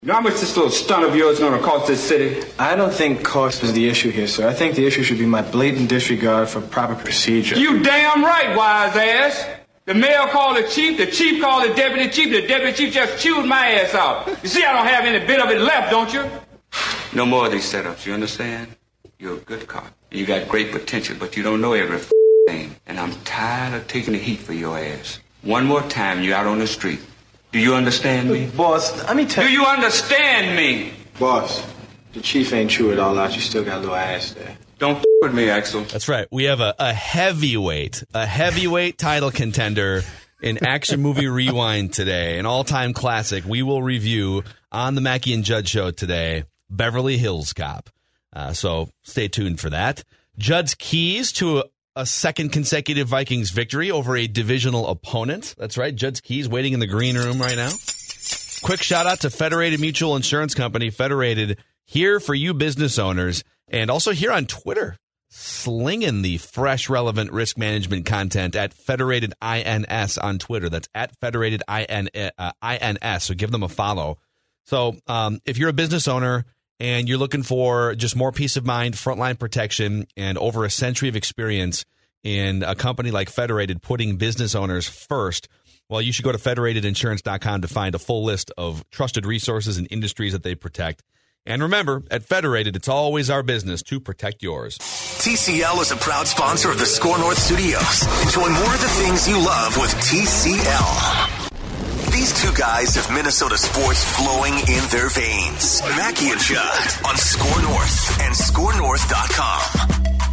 You know how much this little stunt of yours is going to cost this city? I don't think cost is the issue here, sir. I think the issue should be my blatant disregard for proper procedure. You damn right, wise ass. The mayor called the chief called the deputy chief just chewed my ass out. You see, I don't have any bit of it left, don't you? No more of these setups, you understand? You're a good cop. You got great potential, but you don't know every thing. And I'm tired of taking the heat for your ass. One more time, you're out on the street. Do you understand me? Boss, let me tell you. Do you understand me? Boss, the chief ain't chew it all out. You still got a little ass there. Don't with me, Axel. That's right. We have a heavyweight title contender in Action Movie Rewind today, an all-time classic. We will review on the Mackey and Judd show today, Beverly Hills Cop. So stay tuned for that. Judd's keys to a second consecutive Vikings victory over a divisional opponent. That's right. Judd's keys waiting in the green room right now. Quick shout out to Federated Mutual Insurance Company. Federated, here for you business owners, and also here on Twitter, slinging the fresh, relevant risk management content at Federated INS on Twitter. That's at Federated INS. So give them a follow. So if you're a business owner and you're looking for just more peace of mind, frontline protection, and over a century of experience in a company like Federated putting business owners first, well, you should go to federatedinsurance.com to find a full list of trusted resources and industries that they protect. And remember, at Federated, it's always our business to protect yours. TCL is a proud sponsor of the Score North Studios. Enjoy more of the things you love with TCL. These two guys have Minnesota sports flowing in their veins. Mackey and Judd on Score North and ScoreNorth.com.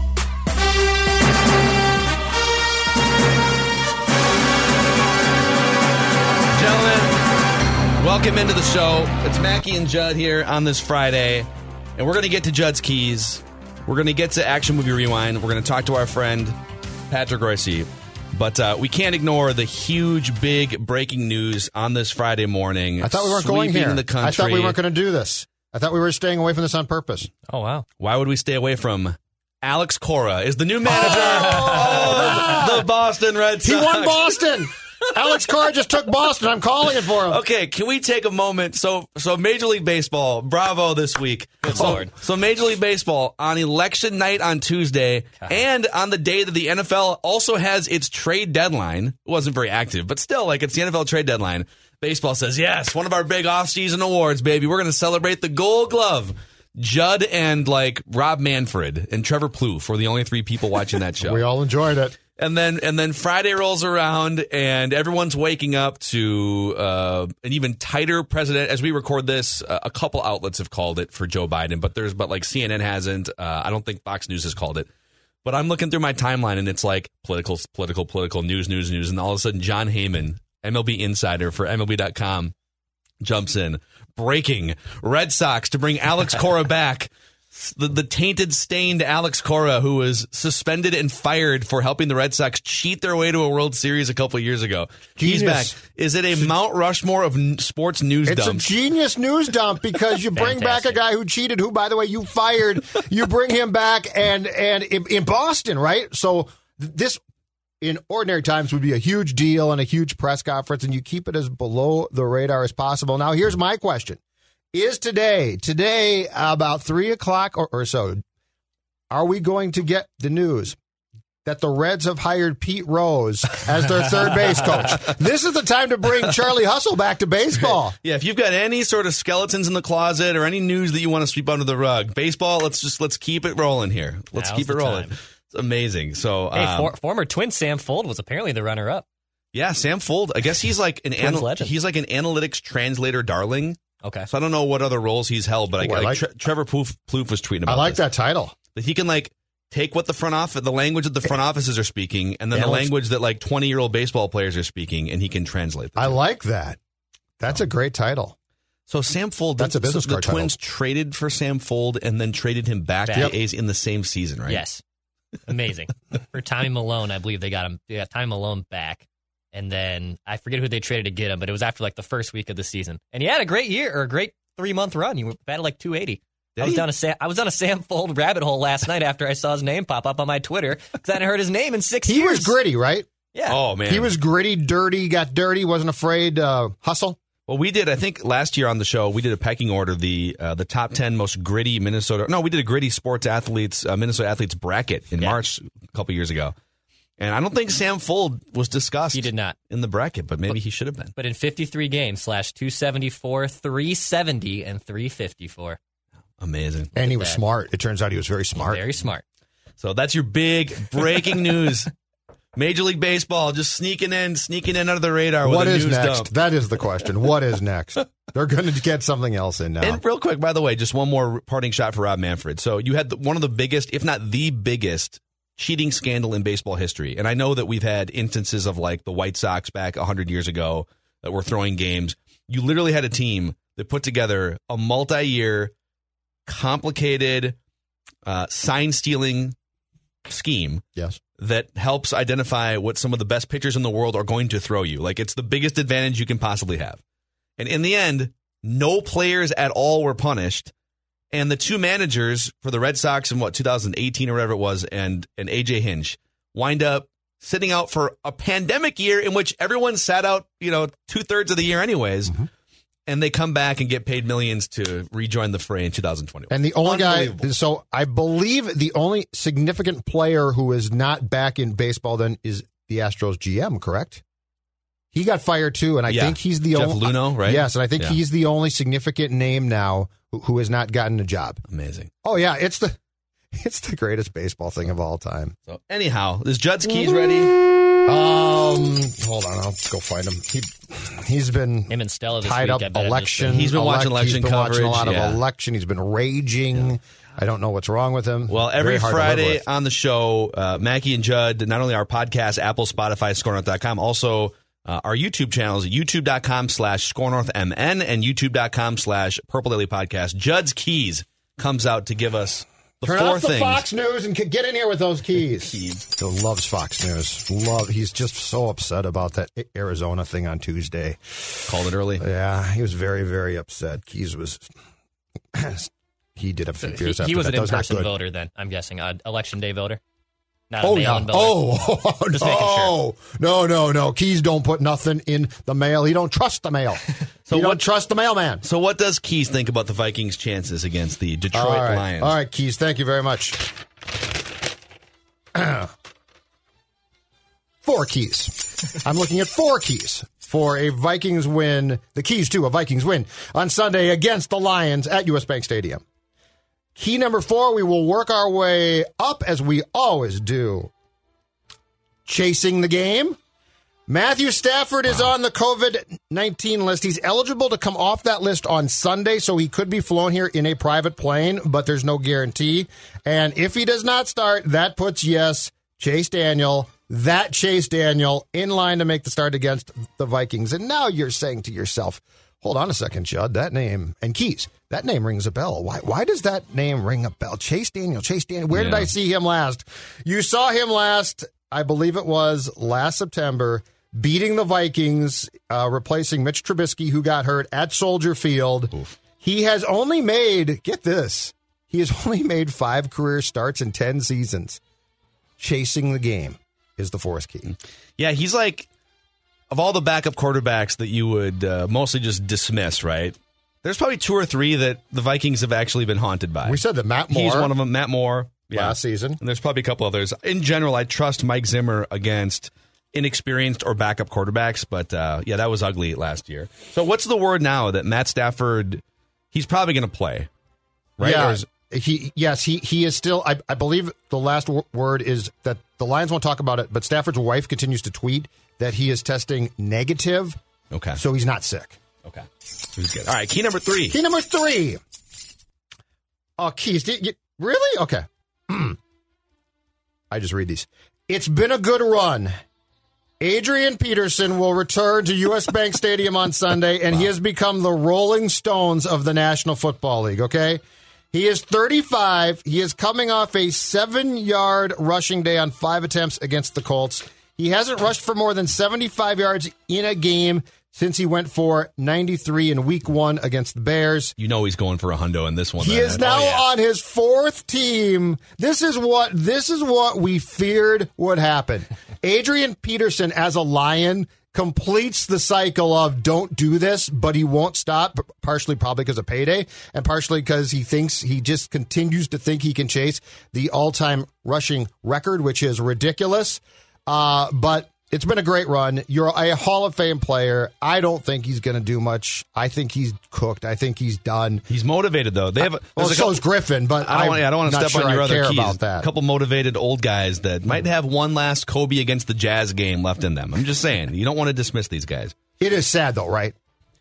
Gentlemen, welcome into the show. It's Mackey and Judd here on this Friday, and we're going to get to Judd's keys. We're going to get to Action Movie Rewind. We're going to talk to our friend Patrick Royce. But we can't ignore the huge, big breaking news on this Friday morning. I thought we weren't going here. The country. I thought we weren't going to do this. I thought we were staying away from this on purpose. Oh, wow. Why would we stay away from Alex Cora is the new manager of the Boston Red Sox. He won Boston. Alex Cora just took Boston. I'm calling it for him. Okay, can we take a moment? So Major League Baseball, bravo this week. Good Lord. So Major League Baseball on election night on Tuesday and on the day that the NFL also has its trade deadline. It wasn't very active, but still, like, it's the NFL trade deadline. Baseball says, yes, one of our big off-season awards, baby. We're going to celebrate the Gold Glove. Judd and, like, Rob Manfred and Trevor Plouffe were the only three people watching that show. We all enjoyed it. And then Friday rolls around, and everyone's waking up to an even tighter president. As we record this, a couple outlets have called it for Joe Biden, but like CNN hasn't. I don't think Fox News has called it. But I'm looking through my timeline, and it's like political, news, and all of a sudden John Heyman, MLB insider for MLB.com, jumps in. Breaking: Red Sox to bring Alex Cora back. The tainted, stained Alex Cora, who was suspended and fired for helping the Red Sox cheat their way to a World Series a couple of years ago. Genius. He's back. Is it a Mount Rushmore of sports news dumps? It's a genius news dump because you bring back a guy who cheated, who, by the way, you fired. You bring him back and in Boston, right? So this, in ordinary times, would be a huge deal and a huge press conference, and you keep it as below the radar as possible. Now, here's my question. Is today about 3 o'clock or so, are we going to get the news that the Reds have hired Pete Rose as their third base coach? This is the time to bring Charlie Hustle back to baseball. Yeah, if you've got any sort of skeletons in the closet or any news that you want to sweep under the rug, baseball, let's keep it rolling here. Let's keep it rolling. Time. It's amazing. So, hey, former Twin Sam Fuld was apparently the runner-up. Yeah, Sam Fuld. I guess he's like an analytics translator darling. Okay. So I don't know what other roles he's held, but Trevor Plouffe was tweeting about I like this. that title. That he can, like, take what the language that the front offices are speaking, and then the language that, like, 20-year-old baseball players are speaking, and he can translate them. I like that. That's a great title. So Sam Fuld, that's a business card title. The Twins traded for Sam Fuld and then traded him back to the A's in the same season, right? Yes. Amazing. For Tommy Malone, I believe they got Tommy Malone back. And then I forget who they traded to get him, but it was after like the first week of the season. And he had a great year or a great 3-month run. He batted like 280. I was on a Sam Fuld rabbit hole last night after I saw his name pop up on my Twitter because I hadn't heard his name in 6 years. He was gritty, right? Yeah. Oh, man. He was gritty, dirty, got dirty, wasn't afraid, hustle. Well, we did, I think last year on the show, we did a pecking order, the top 10 most gritty we did a gritty sports athletes, Minnesota athletes bracket in March a couple years ago. And I don't think Sam Fuld was discussed. He did not. In the bracket, but maybe he should have been. But in 53 games, /274, 370, and 354. Amazing. And he was smart. It turns out he was very smart. Very smart. So that's your big breaking news. Major League Baseball just sneaking in under the radar. What with a is news next? dump. That is the question. What is next? They're going to get something else in now. And real quick, by the way, just one more parting shot for Rob Manfred. So you had one of the biggest, if not the biggest, cheating scandal in baseball history. And I know that we've had instances of like the White Sox back 100 years ago that were throwing games. You literally had a team that put together a multi-year, complicated sign-stealing scheme. Yes. That helps identify what some of the best pitchers in the world are going to throw you. Like, it's the biggest advantage you can possibly have. And in the end, no players at all were punished. And the two managers for the Red Sox in 2018 or whatever it was, and A.J. Hinch wind up sitting out for a pandemic year in which everyone sat out, 2/3 of the year anyways. Mm-hmm. And they come back and get paid millions to rejoin the fray in 2021. And the only guy, so I believe the only significant player who is not back in baseball then is the Astros GM, correct? He got fired too, and I think he's the Jeff only. Luhnow, right? Yes, and I think he's the only significant name now who has not gotten a job. Amazing. Oh yeah, it's the greatest baseball thing of all time. So anyhow, is Judd's keys ready? Hold on, I'll go find him. He's been him and Stella this tied week, up election. He's been watching election He's been coverage. watching a lot of election. He's been raging. Yeah. I don't know what's wrong with him. Well, every Friday on the show, Mackie and Judd, not only our podcast, Apple, Spotify, ScoreNorth.com, also our YouTube channels, youtube.com/ScoreNorthMN and youtube.com/Purple Daily Podcast. Judd's keys comes out to give us Turn off the Fox News and get in here with those keys. He loves Fox News. He's just so upset about that Arizona thing on Tuesday. Called it early. Yeah, he was very, very upset. Keys was. He did have a few beers after he was that. an in-person voter then, I'm guessing. Election day voter? Not a oh, mail-in no. voter. Just making sure. No. Keys don't put nothing in the mail. He don't trust the mail. He don't trust the mailman. So what does Keys think about the Vikings' chances against the Detroit Lions? All right, Keys, thank you very much. 4 keys. I'm looking at 4 keys for a Vikings win. The keys to a Vikings win on Sunday against the Lions at US Bank Stadium. Key number 4, we will work our way up as we always do. Chasing the game. Matthew Stafford is on the COVID-19 list. He's eligible to come off that list on Sunday, so he could be flown here in a private plane, but there's no guarantee. And if he does not start, that puts, Chase Daniel in line to make the start against the Vikings. And now you're saying to yourself, hold on a second, Judd, that name, and Keys, that name rings a bell. Why does that name ring a bell? Chase Daniel. Where did I see him last? You saw him last, I believe it was last September, beating the Vikings, replacing Mitch Trubisky, who got hurt at Soldier Field. Oof. He has only made, get this, he has only made 5 career starts in 10 seasons. Chasing the game is the 4th key. Yeah, he's like, of all the backup quarterbacks that you would mostly just dismiss, right? There's probably 2 or 3 that the Vikings have actually been haunted by. We said that Matt Moore. He's one of them, Matt Moore. Last season. And there's probably a couple others. In general, I trust Mike Zimmer against inexperienced or backup quarterbacks, but that was ugly last year. So what's the word now that Matt Stafford, he's probably going to play, right? Yeah. He is still, I believe the last word is that the Lions won't talk about it, but Stafford's wife continues to tweet that he is testing negative. Okay. So he's not sick. Okay. He's good. All right, key number 3. Key number 3. Oh, Keys. Really? Okay. I just read these. It's been a good run. Adrian Peterson will return to U.S. Bank Stadium on Sunday, and he has become the Rolling Stones of the National Football League, okay? He is 35. He is coming off a 7-yard rushing day on 5 attempts against the Colts. He hasn't rushed for more than 75 yards in a game since he went for 93 in Week 1 against the Bears. You know he's going for a hundo in this one. He is now on his 4th team. This is what we feared would happen. Adrian Peterson as a Lion completes the cycle of don't do this, but he won't stop, partially probably because of payday, and partially because he just continues to think he can chase the all-time rushing record, which is ridiculous. But it's been a great run. You're a Hall of Fame player. I don't think he's going to do much. I think he's cooked. I think he's done. He's motivated, though. They have so is Griffin, but I don't want to step on your other keys. About that. A couple motivated old guys that might have one last Kobe against the Jazz game left in them. I'm just saying. You don't want to dismiss these guys. It is sad, though, right?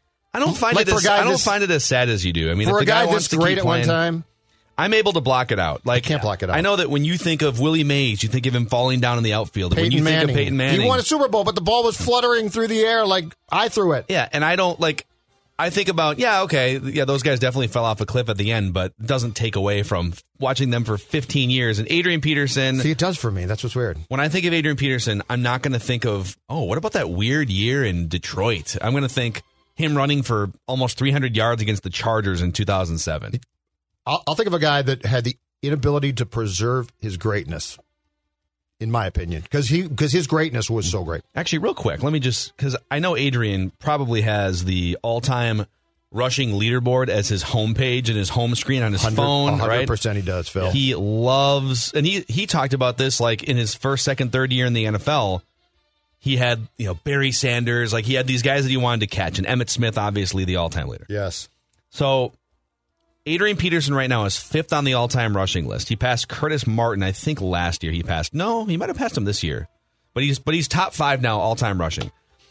I don't find it as sad as you do. I mean, for if a guy this great at one time, I'm able to block it out. Like, I can't block it out. I know that when you think of Willie Mays, you think of him falling down in the outfield. When you think of Peyton Manning, he won a Super Bowl, but the ball was fluttering through the air like I threw it. Yeah, and I don't like. I think about those guys definitely fell off a cliff at the end, but it doesn't take away from watching them for 15 years. And Adrian Peterson, see, it does for me. That's what's weird. When I think of Adrian Peterson, I'm not going to think of what about that weird year in Detroit? I'm going to think him running for almost 300 yards against the Chargers in 2007. I'll think of a guy that had the inability to preserve his greatness, in my opinion, because his greatness was so great. Actually, real quick, let me because I know Adrian probably has the all-time rushing leaderboard as his homepage and his home screen on his phone, 100% right? 100% he does, Phil. He loves, and he talked about this like in his first, second, third year in the NFL. He had Barry Sanders, like he had these guys that he wanted to catch, and Emmitt Smith, obviously the all-time leader. Yes. So Adrian Peterson right now is fifth on the all-time rushing list. He passed Curtis Martin, I think last year. He might have passed him this year, but he's top 5 now all-time rushing.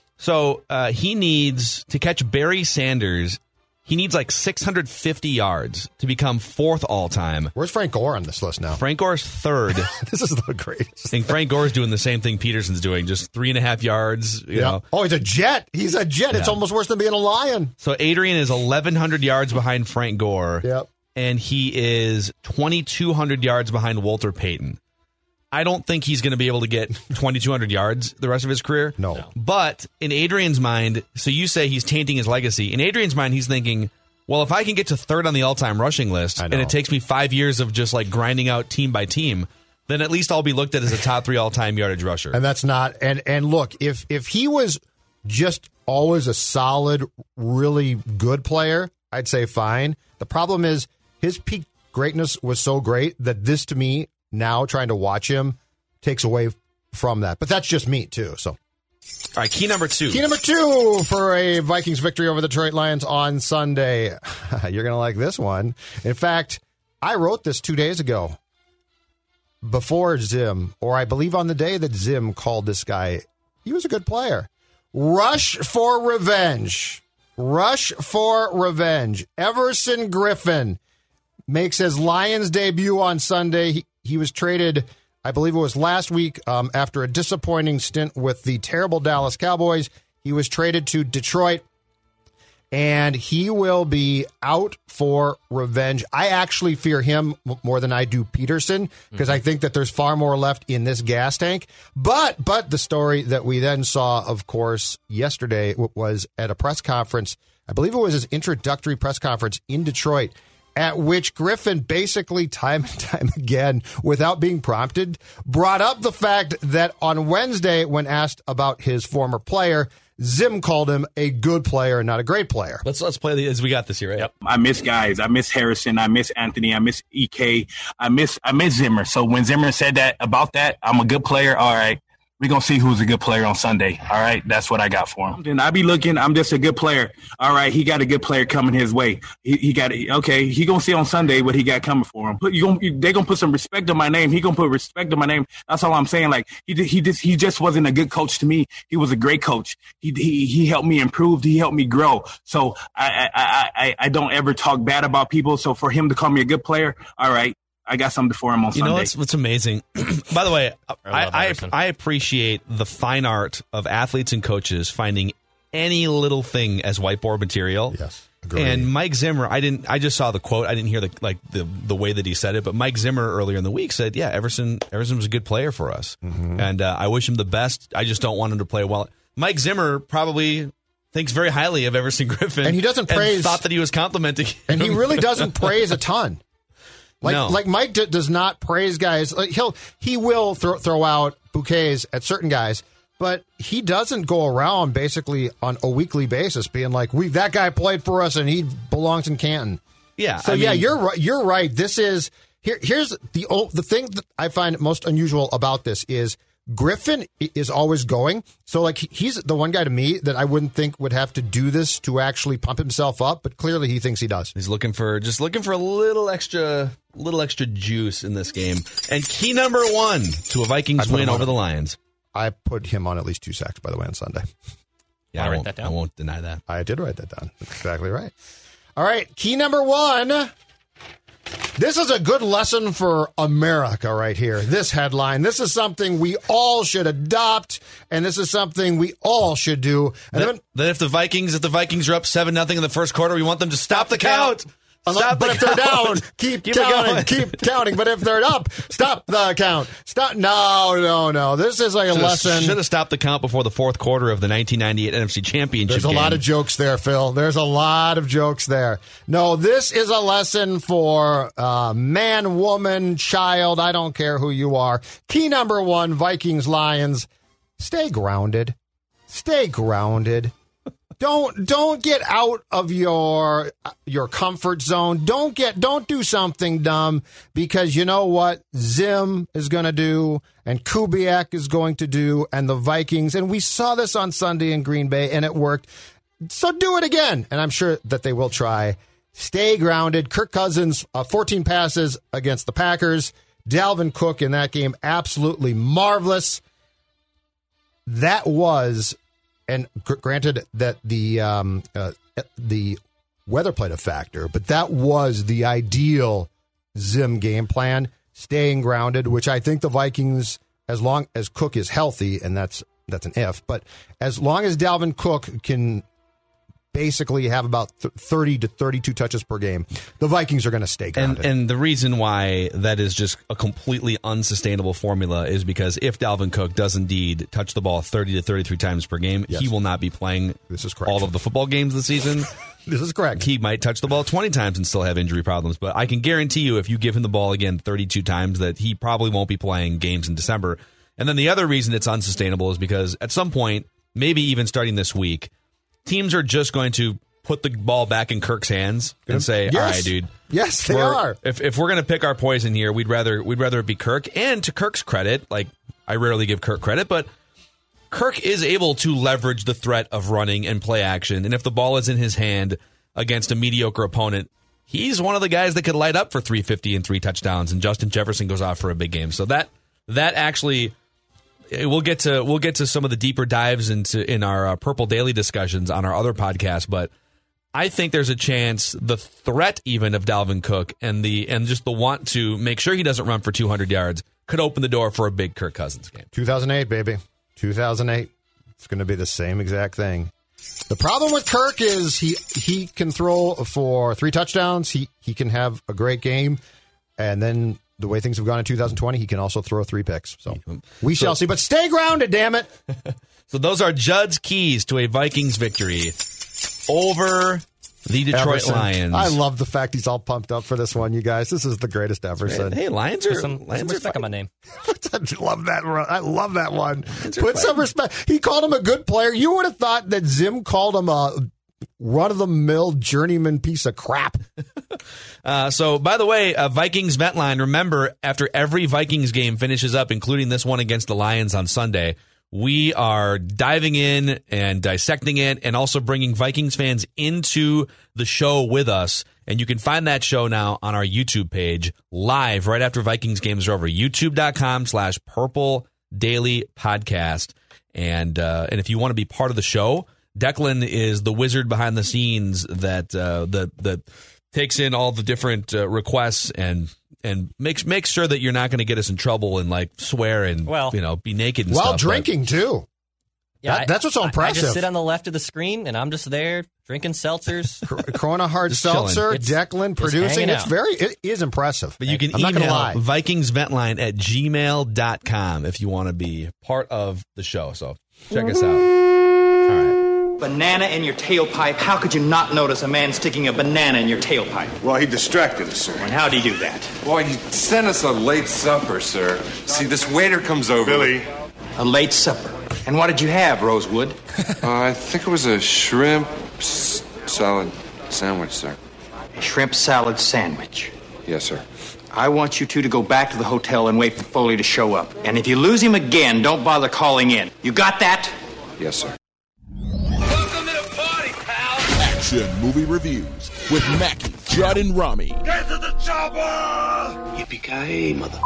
So he needs to catch Barry Sanders. He needs like 650 yards to become 4th all-time. Where's Frank Gore on this list now? Frank Gore's 3rd. This is the greatest. And Frank Gore's doing the same thing Peterson's doing, just 3.5 yards. You know. Oh, he's a jet. He's a jet. Yeah. It's almost worse than being a lion. So Adrian is 1,100 yards behind Frank Gore. Yep. And he is 2,200 yards behind Walter Payton. I don't think he's going to be able to get 2,200 yards the rest of his career. No. But in Adrian's mind, so you say he's tainting his legacy. In Adrian's mind, he's thinking, well, if I can get to 3rd on the all-time rushing list, and it takes me 5 years of just like grinding out team by team, then at least I'll be looked at as a top 3 all-time yardage rusher. And that's not. And look, if he was just always a solid, really good player, I'd say fine. The problem is his peak greatness was so great that this, to me, now trying to watch him takes away from that. But that's just me, too. So, all right, key number 2. Key number 2 for a Vikings victory over the Detroit Lions on Sunday. You're going to like this one. In fact, I wrote this 2 days ago before Zim, or I believe on the day that Zim called this guy. He was a good player. Rush for revenge. Rush for revenge. Everson Griffin makes his Lions debut on Sunday. He was traded, I believe it was last week, after a disappointing stint with the terrible Dallas Cowboys. He was traded to Detroit, and he will be out for revenge. I actually fear him more than I do Peterson, because I think that there's far more left in this gas tank. But the story that we then saw, of course, yesterday was at a press conference. I believe it was his introductory press conference in Detroit, at which Griffin basically time and time again, without being prompted, brought up the fact that on Wednesday, when asked about his former player, Zim called him a good player and not a great player. Let's play as we got this here, right? Yep. I miss guys. I miss Harrison. I miss Anthony. I miss EK. I miss Zimmer. So when Zimmer said that about that, I'm a good player. All right. We're going to see who's a good player on Sunday. All right. That's what I got for him. Then I be looking. I'm just a good player. All right. He got a good player coming his way. He got it. Okay. He going to see on Sunday what he got coming for him. They're going to put some respect on my name. He going to put respect on my name. That's all I'm saying. Like he just wasn't a good coach to me. He was a great coach. He helped me improve. He helped me grow. So I don't ever talk bad about people. So for him to call me a good player. All right. I got something for him on Sunday. You know what's amazing? By the way, I appreciate the fine art of athletes and coaches finding any little thing as whiteboard material. Yes, agreed. And Mike Zimmer, I just saw the quote. I didn't hear the way that he said it, but Mike Zimmer earlier in the week said, "Yeah, Everson was a good player for us, and I wish him the best. I just don't want him to play well." Mike Zimmer probably thinks very highly of Everson Griffin, and he doesn't praise. Thought that he was complimenting him. And he really doesn't praise a ton. Like Mike does not praise guys. Like he will throw out bouquets at certain guys, But he doesn't go around basically on a weekly basis being like, that guy played for us and he belongs in Canton. Yeah. So you're right. You're right. This is here's the thing that I find most unusual about this is Griffin is always going. So like he's the one guy to me that I wouldn't think would have to do this to actually pump himself up, but clearly he thinks he does. He's looking for a little extra juice in this game. And key number 1 to a Vikings win over the Lions. I put him on at least 2 sacks, by the way, on Sunday. Yeah, I won't deny that. I did write that down. That's exactly right. All right, key number 1. This is a good lesson for America right here. This headline. This is something we all should adopt, and this is something we all should do. And then if the Vikings are up 7-0 in the first quarter, we want them to stop the count. But if they're down, keep counting. Keep counting. But if they're up, stop the count. Stop. No. This is a lesson. Should have stopped the count before the fourth quarter of the 1998 NFC Championship There's a lot of jokes there, Phil. There's a lot of jokes there. No, this is a lesson for man, woman, child. I don't care who you are. Key number 1, Vikings, Lions. Stay grounded. Stay grounded. Don't get out of your comfort zone. Don't do something dumb, because you know what Zim is going to do and Kubiak is going to do and the Vikings. And we saw this on Sunday in Green Bay and it worked. So do it again. And I'm sure that they will try. Stay grounded. Kirk Cousins, 14 passes against the Packers. Dalvin Cook in that game, absolutely marvelous. That was... And granted that the weather played a factor, but that was the ideal Zim game plan, staying grounded, which I think the Vikings, as long as Cook is healthy, and that's an if, but as long as Dalvin Cook can basically have about 30 to 32 touches per game, the Vikings are going to stay grounded. And the reason why that is just a completely unsustainable formula is because if Dalvin Cook does indeed touch the ball 30 to 33 times per game, yes, he will not be playing all of the football games this season. This is correct. He might touch the ball 20 times and still have injury problems, but I can guarantee you if you give him the ball again 32 times that he probably won't be playing games in December. And then the other reason it's unsustainable is because at some point, maybe even starting this week, teams are just going to put the ball back in Kirk's hands and say, yes, all right, dude. Yes, they are. If we're going to pick our poison here, we'd rather it be Kirk. And to Kirk's credit, like I rarely give Kirk credit, but Kirk is able to leverage the threat of running and play action. And if the ball is in his hand against a mediocre opponent, he's one of the guys that could light up for 350 and 3 touchdowns. And Justin Jefferson goes off for a big game. So that actually... We'll get to some of the deeper dives in our Purple Daily discussions on our other podcast, but I think there's a chance the threat even of Dalvin Cook and just the want to make sure he doesn't run for 200 yards could open the door for a big Kirk Cousins game. 2008, baby. 2008. It's going to be the same exact thing. The problem with Kirk is he can throw for 3 touchdowns. He can have a great game, and then the way things have gone in 2020, he can also throw 3 picks. So we shall see. But stay grounded, damn it. So those are Judd's keys to a Vikings victory over the Detroit Lions. I love the fact he's all pumped up for this one, you guys. This is the greatest Everson. Hey, Lions are respect on my name. I love that. I love that one. Put some respect. He called him a good player. You would have thought that Zim called him a run-of-the-mill journeyman piece of crap. So, by the way, Vikings Vent Line, remember, after every Vikings game finishes up, including this one against the Lions on Sunday, we are diving in and dissecting it and also bringing Vikings fans into the show with us. And you can find that show now on our YouTube page live right after Vikings games are over. YouTube.com/Purple Daily Podcast. And if you want to be part of the show, Declan is the wizard behind the scenes that takes in all the different requests and makes sure that you're not going to get us in trouble and like swear and be naked and while stuff. Drinking too. Yeah, that's what's so impressive. I just sit on the left of the screen and I'm just there drinking seltzers. Corona hard seltzer, Declan producing. It is impressive. But you can email Vikings Vent Line at gmail.com if you want to be part of the show. So check us out. All right. Banana in your tailpipe. How could you not notice a man sticking a banana in your tailpipe? Well, he distracted us, sir. And how'd he do that? Well, he sent us a late supper, sir. See, this waiter comes over. Billy. A late supper. And what did you have, Rosewood? I think it was a shrimp salad sandwich, sir. A shrimp salad sandwich. Yes, sir. I want you two to go back to the hotel and wait for Foley to show up. And if you lose him again, don't bother calling in. You got that? Yes, sir. Welcome to the party, pal. Action movie reviews with Mackie, Judd, and Rami. Get to the chopper! Yippee-ki-yay, mother...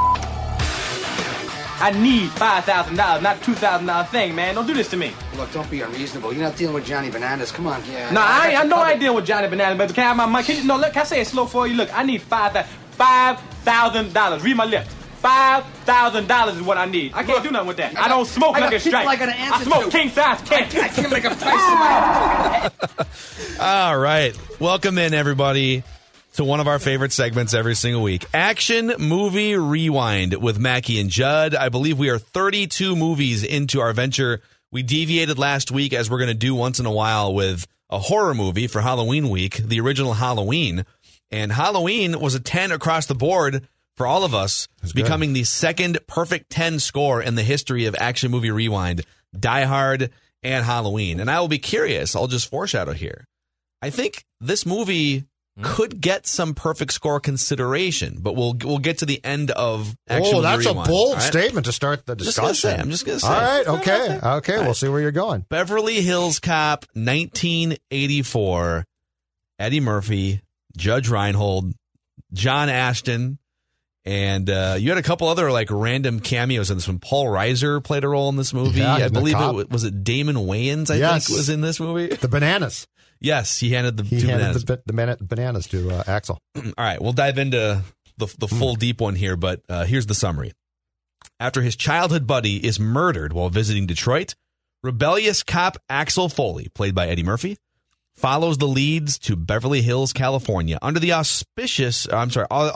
I need $5,000, not $2,000 thing, man. Don't do this to me. Look, don't be unreasonable. You're not dealing with Johnny Bananas. Come on. Yeah. No, I know I ain't dealing with Johnny Bananas, but can I have my money? Can I say it slow for you? Look, I need $5,000. Read my lips. $5,000 is what I need. I can't do nothing with that. I don't smoke like a strike. I smoke king size candy. I can't make a price. All right. Welcome in, everybody, to one of our favorite segments every single week. Action Movie Rewind with Mackie and Judd. I believe we are 32 movies into our venture. We deviated last week, as we're going to do once in a while, with a horror movie for Halloween week, the original Halloween. And Halloween was a 10 across the board for all of us, becoming the second perfect 10 score in the history of Action Movie Rewind, Die Hard and Halloween. And I will be curious, I'll just foreshadow here. I think this movie could get some perfect score consideration, but we'll get to the end of Action Movie Rewind. That's a bold statement to start the discussion. I'm just going to say. All right, okay. Okay, we'll see where you're going. Beverly Hills Cop, 1984, Eddie Murphy, Judge Reinhold, John Ashton, and you had a couple other like random cameos in this one. Paul Reiser played a role in this movie. Yeah, I believe it was Damon Wayans, I think, was in this movie. The bananas. Yes, he handed the bananas to Axel. All right, we'll dive into the full deep one here, but here's the summary. After his childhood buddy is murdered while visiting Detroit, rebellious cop Axel Foley, played by Eddie Murphy, follows the leads to Beverly Hills, California, under the auspices, is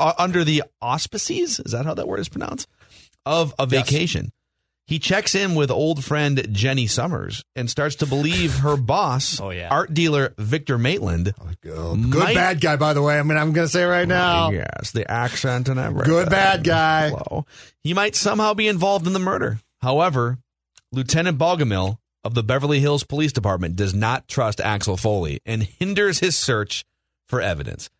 that how that word is pronounced? Of a vacation. Yes. He checks in with old friend Jenny Summers and starts to believe her boss, art dealer Victor Maitland. Good bad guy, by the way. I mean, I'm going to say right now. Yes, the accent and everything. Good bad guy. He might somehow be involved in the murder. However, Lieutenant Bogomil of the Beverly Hills Police Department does not trust Axel Foley and hinders his search for evidence.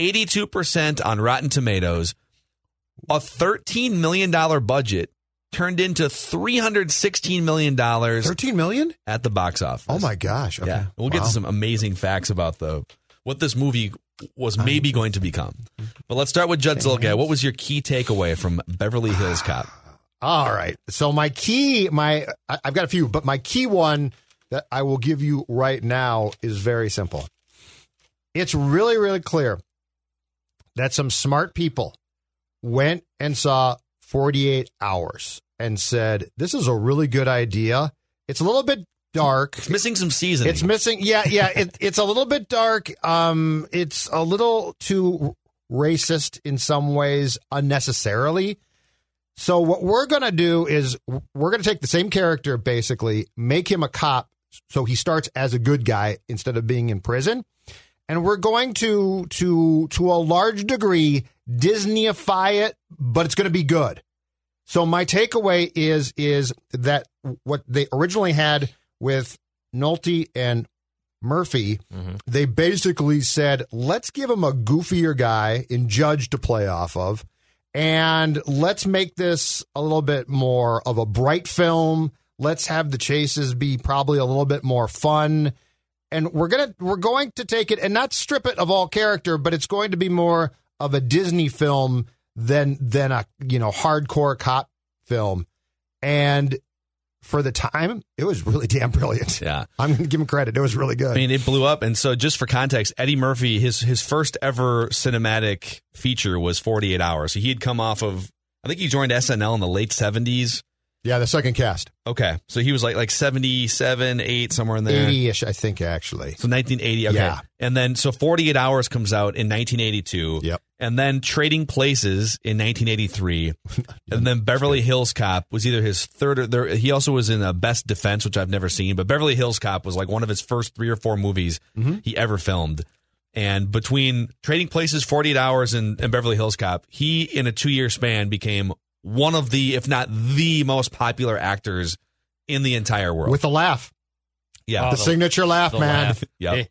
82% on Rotten Tomatoes, a $13 million budget turned into $316 million. $13 million? At the box office. Oh, my gosh. Okay. Yeah. We'll get to some amazing facts about what this movie was maybe going to become. But let's start with Judd Zulgad. What was your key takeaway from Beverly Hills Cop? All right. So I've got a few, but my key one that I will give you right now is very simple. It's really, really clear that some smart people went and saw 48 Hours and said, this is a really good idea. It's a little bit dark. It's missing some seasoning. It's missing. Yeah. It's a little bit dark. It's a little too racist in some ways unnecessarily. So what we're going to do is we're going to take the same character, basically, make him a cop so he starts as a good guy instead of being in prison. And we're going to a large degree, Disneyify it, but it's going to be good. So my takeaway is that what they originally had with Nolte and Murphy, they basically said, let's give him a goofier guy in Judge to play off of. And let's make this a little bit more of a bright film. Let's have the chases be probably a little bit more fun. And we're going to take it and not strip it of all character, but it's going to be more of a Disney film than a hardcore cop film. And for the time, it was really damn brilliant. Yeah. I'm going to give him credit. It was really good. I mean, it blew up. And so just for context, Eddie Murphy, his first ever cinematic feature was 48 Hours. So he had come off of, I think he joined SNL in the late 70s. Yeah, the second cast. Okay. So he was like 77, 8, somewhere in there. 80-ish, I think, actually. So 1980. Okay. Yeah. And then, so 48 Hours comes out in 1982. Yep. And then Trading Places in 1983. And then Beverly Hills Cop was either his third or he also was in Best Defense, which I've never seen. But Beverly Hills Cop was like one of his first 3 or 4 movies he ever filmed. And between Trading Places, 48 Hours, and Beverly Hills Cop, he, in a 2-year span, became one of the, if not the most popular actors in the entire world. With a laugh. Yeah. The signature laugh, man. Laugh. Yep.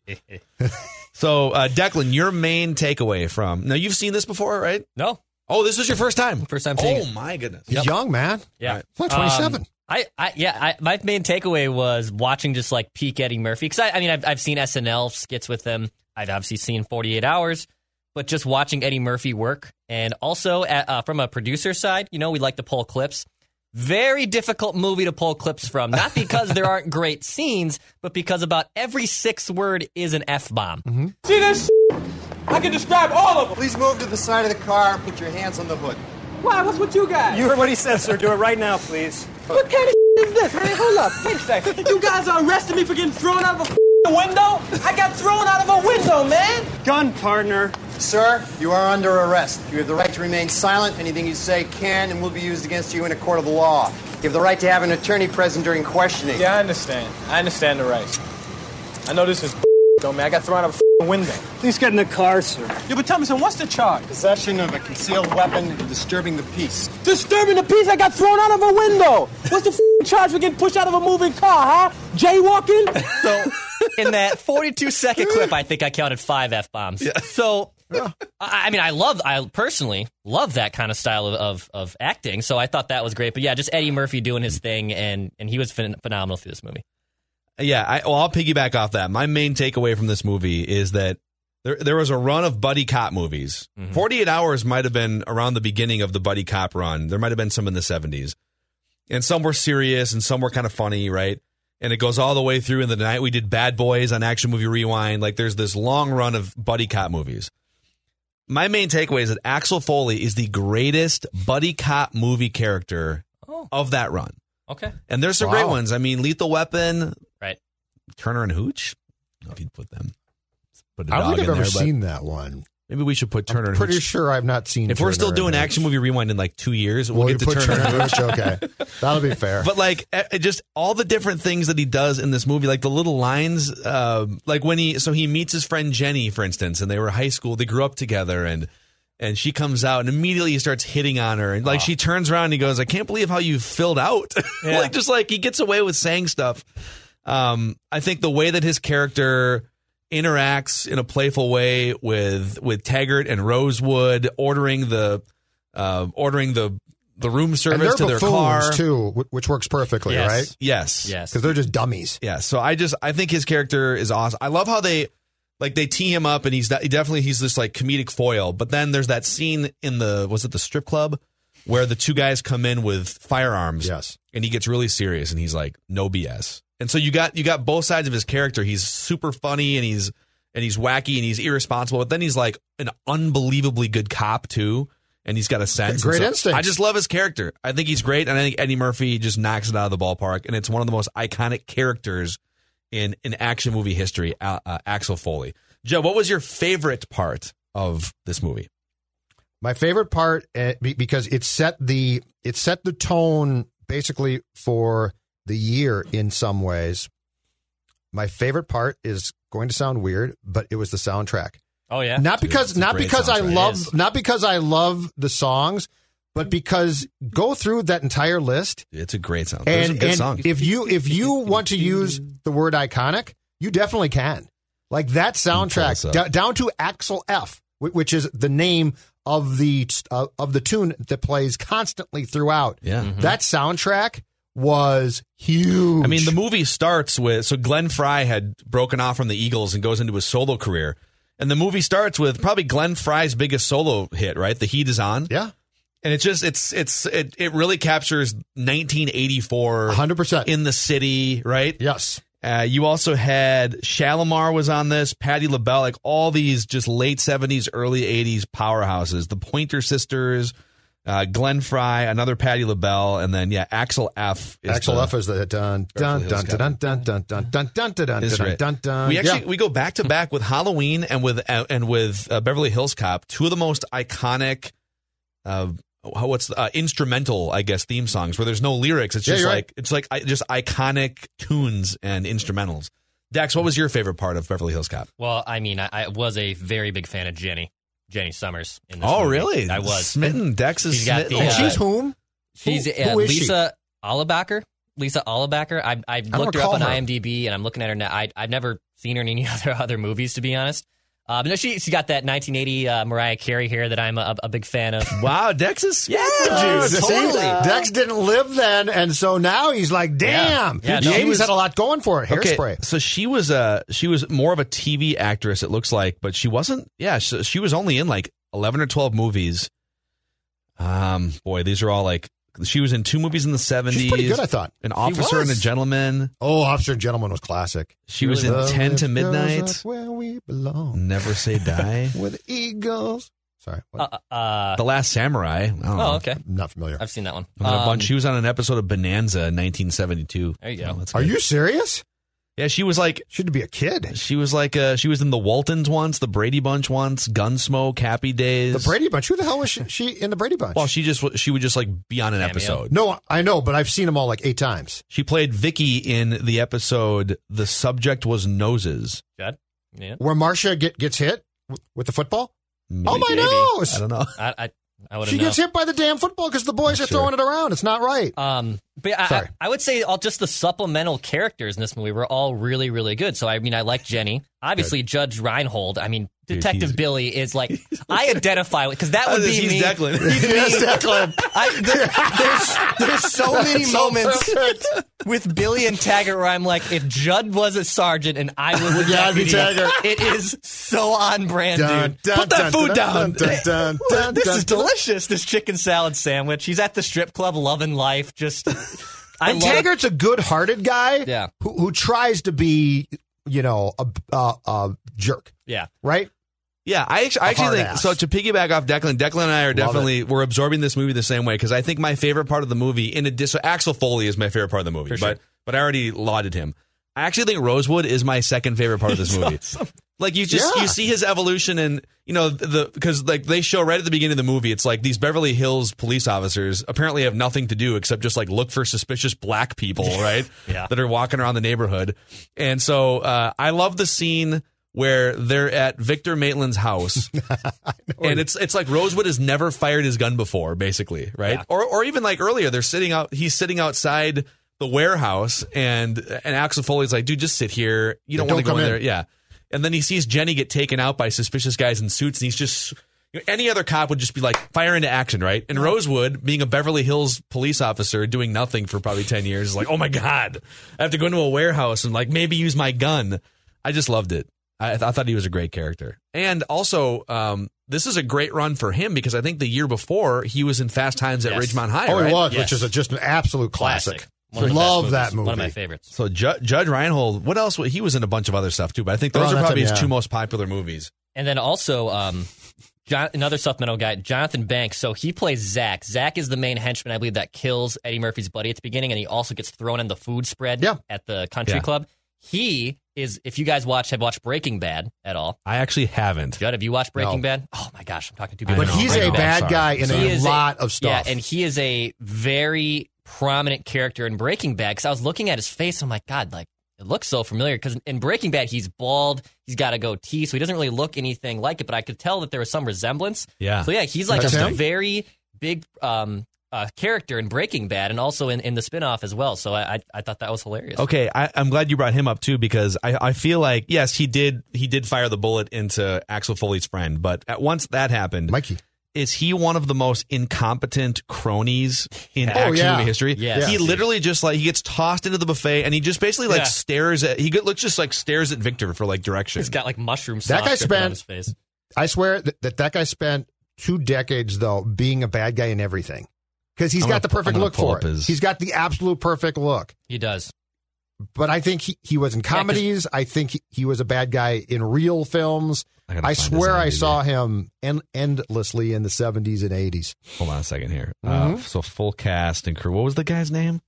So, Declan, your main takeaway from... Now, you've seen this before, right? No. Oh, this was your first time? First time seeing it. Oh, my goodness. He's young, man. Yeah. Right. He's only 27. My main takeaway was watching just like peak Eddie Murphy. Because I've seen SNL skits with him. I've obviously seen 48 Hours. But just watching Eddie Murphy work. And also from a producer side, we like to pull clips. Very difficult movie to pull clips from. Not because there aren't great scenes, but because about every 6th word is an F-bomb. Mm-hmm. See this? I can describe all of them. Please move to the side of the car and put your hands on the hood. Why? What's with you guys? You heard what he said, sir. Do it right now, please. What kind of is this? Hey, hold up. Wait a second. You guys are arresting me for getting thrown out of a window? I got thrown out of a window, man. Gun, partner. Sir, you are under arrest. You have the right to remain silent. Anything you say can and will be used against you in a court of the law. You have the right to have an attorney present during questioning. Yeah, I understand. I understand the rights. I know this is though, man. I got thrown out of a window. Please get in the car, sir. Yeah, but tell me something. What's the charge? Possession of a concealed weapon and disturbing the peace. Disturbing the peace? I got thrown out of a window. What's the charge for getting pushed out of a moving car, huh? Jaywalking? So, in that 42-second clip, I think I counted 5 F-bombs. Yeah. So, I personally love that kind of style of acting, so I thought that was great. But yeah, just Eddie Murphy doing his thing, and he was phenomenal through this movie. Yeah, I'll piggyback off that. My main takeaway from this movie is that there was a run of buddy cop movies. 48 Hours might have been around the beginning of the buddy cop run. There might have been some in the 70s. And some were serious and some were kind of funny, right? And it goes all the way through in the night. We did Bad Boys on Action Movie Rewind. Like, there's this long run of buddy cop movies. My main takeaway is that Axel Foley is the greatest buddy cop movie character of that run. Okay. And there's some great ones. I mean, Lethal Weapon. Right. Turner and Hooch. I don't know if you'd put them. Put a I don't dog think I've in ever there, seen that one. Maybe we should put Turner and Hooch. Pretty sure I've not seen. If we're still doing Action Movie Rewind in like 2 years, we'll get to put Turner and Hooch. Okay, that'll be fair. But like, just all the different things that he does in this movie, like the little lines, like when he meets his friend Jenny, for instance, and they were high school, they grew up together, and she comes out and immediately he starts hitting on her, and like she turns around and he goes, "I can't believe how you filled out." Yeah. like he gets away with saying stuff. I think the way that his character interacts in a playful way with Taggart and Rosewood, ordering the room service to their car too, which works perfectly, right? Yes, because they're just dummies. Yeah, so I think his character is awesome. I love how they tee him up, and he's this like comedic foil. But then there's that scene in the strip club where the two guys come in with firearms. Yes, and he gets really serious, and he's like, "No BS." And so you got both sides of his character. He's super funny, and he's wacky, and he's irresponsible. But then he's like an unbelievably good cop too, and he's got a sense. Great instinct. I just love his character. I think he's great, and I think Eddie Murphy just knocks it out of the ballpark. And it's one of the most iconic characters in action movie history. Axel Foley. Joe, what was your favorite part of this movie? My favorite part, because it set the tone basically for the year in some ways. My favorite part is going to sound weird, but it was the soundtrack. Oh yeah, not because I love the songs, but because go through that entire list. It's a great song. There's some good songs. If you want to use the word iconic, you definitely can. Like that soundtrack down to Axel F, which is the name of the tune that plays constantly throughout. Yeah, that soundtrack was huge. I mean, the movie starts with Glenn Frey had broken off from the Eagles and goes into his solo career, and the movie starts with probably Glenn Frey's biggest solo hit, right? The Heat Is On. Yeah. And it really captures 1984 100% in the city, right? Yes. You also had Shalimar was on this, Patti LaBelle, like all these just late 70s, early 80s powerhouses. The Pointer Sisters, Glenn Frey, another Patti LaBelle, and then Axel F. Axel F is the dun dun dun dun dun dun dun dun dun dun dun dun. We go back to back with Halloween and with Beverly Hills Cop, two of the most iconic instrumental, I guess, theme songs where there's no lyrics. It's just just iconic tunes and instrumentals. Dax, what was your favorite part of Beverly Hills Cop? Well, I mean, I was a very big fan of Jenny Summers in this movie. Really? I was smitten. Dex is smitten. She's whom? She's who is Lisa Allabacher. Lisa Allabacher. I looked her up on IMDb, and I'm looking at her now. I've never seen her in any other movies, to be honest. But no, she got that 1980 Mariah Carey hair that I'm a big fan of. Wow, Dex is totally. Dex didn't live then, and so now he's like, damn. Yeah, the 80s had a lot going for it. Hairspray. So she was more of a TV actress, it looks like, but she wasn't. Yeah, she was only in like 11 or 12 movies. Boy, these are all like. She was in 2 movies in the 70s. She's pretty good, I thought. An Officer and a Gentleman. Oh, Officer and Gentleman was classic. She was in 10 to Midnight. Where we belong. Never Say Die. With the eagles. Sorry. The Last Samurai. I don't know. Okay. I'm not familiar. I've seen that one. She was on an episode of Bonanza in 1972. There you go. Are you serious? Yeah, she was like... Should be a kid. She was like... she was in the Waltons once, the Brady Bunch once, Gunsmoke, Happy Days. The Brady Bunch? Who the hell was she in the Brady Bunch? Well, she would just like be on an episode. No, I know, but I've seen them all like 8 times. She played Vicky in the episode The Subject Was Noses. Judd? Yeah. Where Marcia gets hit with the football? Maybe. Oh, my nose! I don't know. I wouldn't She know. gets hit by the damn football because the boys are throwing it around. It's not right. But I would say just the supplemental characters in this movie were all really, really good. So, I mean, I like Jenny. Obviously, Judge Reinhold. I mean, Detective Billy is like, I identify with, because that would be me. He's Declan. He's Declan. There's so many moments with Billy and Taggart where I'm like, if Judd was a sergeant and I was a deputy, it is so on brand, dude. Put that food down. This is delicious, this chicken salad sandwich. He's at the strip club loving life. And Taggart's a good-hearted guy who tries to be, a jerk. Yeah. Right? Yeah, I actually think, so to piggyback off Declan and I are we're absorbing this movie the same way, because I think my favorite part of the movie, so Axel Foley is my favorite part of the movie, but I already lauded him. I actually think Rosewood is my second favorite part of this movie. Awesome. Like you see his evolution, and because like they show right at the beginning of the movie, it's like these Beverly Hills police officers apparently have nothing to do except just like look for suspicious black people, right? That are walking around the neighborhood. And so I love the scene where they're at Victor Maitland's house, and it's like Rosewood has never fired his gun before, basically, right? Yeah. Or even like earlier, he's sitting outside the warehouse, and Axel Foley's like, dude, just sit here. You don't want to go in there. Yeah. And then he sees Jenny get taken out by suspicious guys in suits, and he's just, any other cop would just be like, fire into action, right? And Rosewood, being a Beverly Hills police officer, doing nothing for probably 10 years, is like, oh my God, I have to go into a warehouse and like maybe use my gun. I just loved it. I thought he was a great character. And also, this is a great run for him, because I think the year before he was in Fast Times at Ridgemont High. Oh, right? He was, which is just an absolute classic. Love that movie. One of my favorites. So Judge Reinhold, what else? He was in a bunch of other stuff too, but I think those are probably his 2 most popular movies. And then also, another supplemental guy, Jonathan Banks. So he plays Zach. Zach is the main henchman, I believe, that kills Eddie Murphy's buddy at the beginning, and he also gets thrown in the food spread at the country club. He is, if you guys have watched Breaking Bad at all. I actually haven't. Judd, have you watched Breaking Bad? Oh my gosh, I'm talking to people. But he's a bad guy in a lot of stuff. Yeah, and he is a very prominent character in Breaking Bad, because I was looking at his face, I'm like, God, like, it looks so familiar, because in Breaking Bad, he's bald, he's got a goatee, so he doesn't really look anything like it, but I could tell that there was some resemblance. Yeah. So yeah, he's like a very big character in Breaking Bad, and also in the spinoff as well. So I thought that was hilarious. Okay, I'm glad you brought him up too, because I feel like, yes, he did fire the bullet into Axel Foley's friend, but once that happened, Mikey. Is he one of the most incompetent cronies in action movie history? Yes. He literally just like, he gets tossed into the buffet, and he just basically like stares at Victor for like direction. He's got like mushroom sauce that guy dripping on his face. I swear that guy spent 2 decades though being a bad guy in everything, because he's got the perfect look for it. He's got the absolute perfect look. He does. But I think he was in comedies. I think he was a bad guy in real films. I swear I saw him endlessly in the 70s and 80s. Hold on a second here. So full cast and crew. What was the guy's name?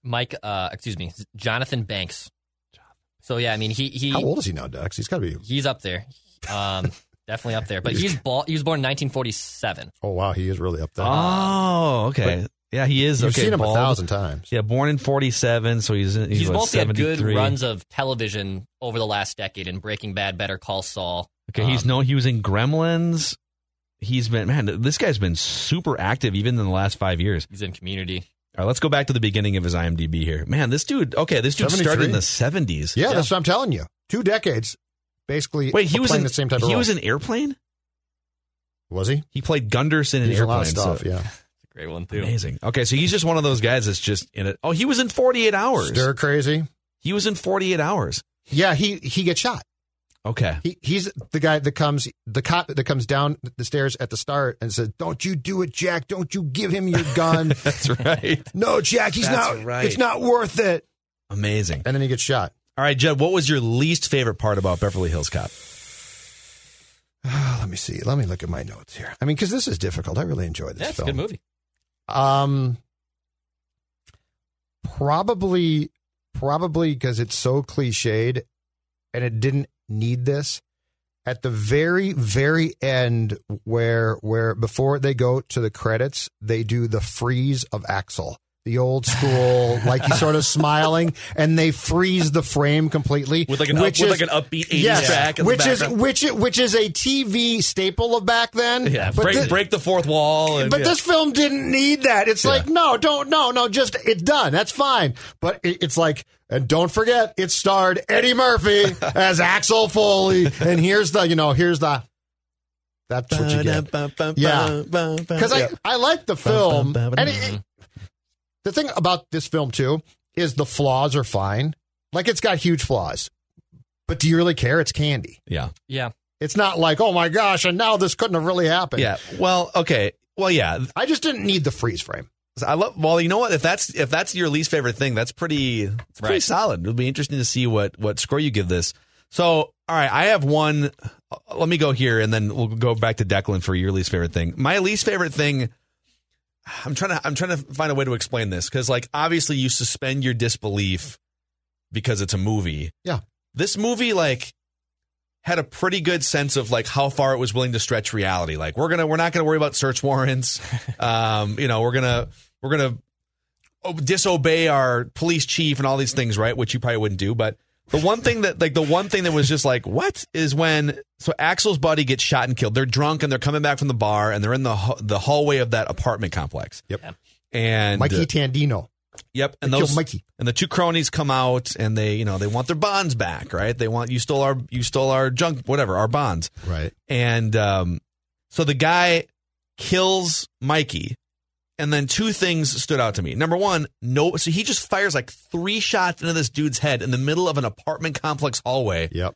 Jonathan Banks. So yeah, I mean he. How old is he now, Dex? He's got to be. He's up there. Definitely up there. But he was born in 1947. Oh wow, he is really up there. Oh, okay. But yeah, he is. You've seen him bald. 1,000 times. Yeah, born in 47, so he's mostly had good 73. runs of television over the last decade in Breaking Bad, Better Call Saul. Okay, he was in Gremlins. He's been, this guy's been super active even in the last 5 years. He's in Community. All right, let's go back to the beginning of his IMDb here. Man, this dude started in the 70s. Yeah, that's what I'm telling you. 2 decades, basically. Wait, he was playing in the same type of role. He was in Airplane? Was he? He played Gunderson in He's Airplane. a lot of stuff, yeah. Great one, too. Amazing. Okay, so he's just one of those guys that's just in it. Oh, he was in 48 Hours. Stir crazy. He was in 48 Hours. Yeah, he gets shot. Okay. He's the guy the cop that comes down the stairs at the start and says, "Don't you do it, Jack. Don't you give him your gun." That's right. No, Jack, it's not worth it. Amazing. And then he gets shot. All right, Jed, what was your least favorite part about Beverly Hills Cop? Let me see. Let me look at my notes here. I mean, because this is difficult. I really enjoyed this film. It's a good movie. Probably because it's so cliched and it didn't need this. At the very, very end, where before they go to the credits, they do the freeze of Axel. The old school, like he's sort of smiling, and they freeze the frame completely with like an upbeat 80s track. In which the is a TV staple of back then. Yeah, break the fourth wall. But this film didn't need that. It's like no, just it's done. That's fine. But it's like, and don't forget, it starred Eddie Murphy as Axel Foley, and here's the. That's what you get. Yeah, because I like the film, and the thing about this film, too, is the flaws are fine. Like, it's got huge flaws. But do you really care? It's candy. Yeah. Yeah. It's not like, oh, my gosh, and now this couldn't have really happened. Yeah. Well, okay. Well, yeah. I just didn't need the freeze frame. Well, you know what? If that's your least favorite thing, that's pretty solid. It'll be interesting to see what score you give this. So, all right, I have one. Let me go here, and then we'll go back to Declan for your least favorite thing. My least favorite thing, I'm trying to find a way to explain this, because like obviously you suspend your disbelief because it's a movie. Yeah. This movie like had a pretty good sense of like how far it was willing to stretch reality. Like we're not gonna worry about search warrants. We're gonna disobey our police chief and all these things, right? Which you probably wouldn't do, but the one thing that was just like, what is when Axel's buddy gets shot and killed. They're drunk and they're coming back from the bar and they're in the hallway of that apartment complex. Yep. And Mikey Tandino. Yep. And Mikey. And the two cronies come out and they want their bonds back, right? They want, you stole our junk, whatever, our bonds. Right. And so the guy kills Mikey. And then 2 things stood out to me. Number one, so he just fires like 3 shots into this dude's head in the middle of an apartment complex hallway. Yep.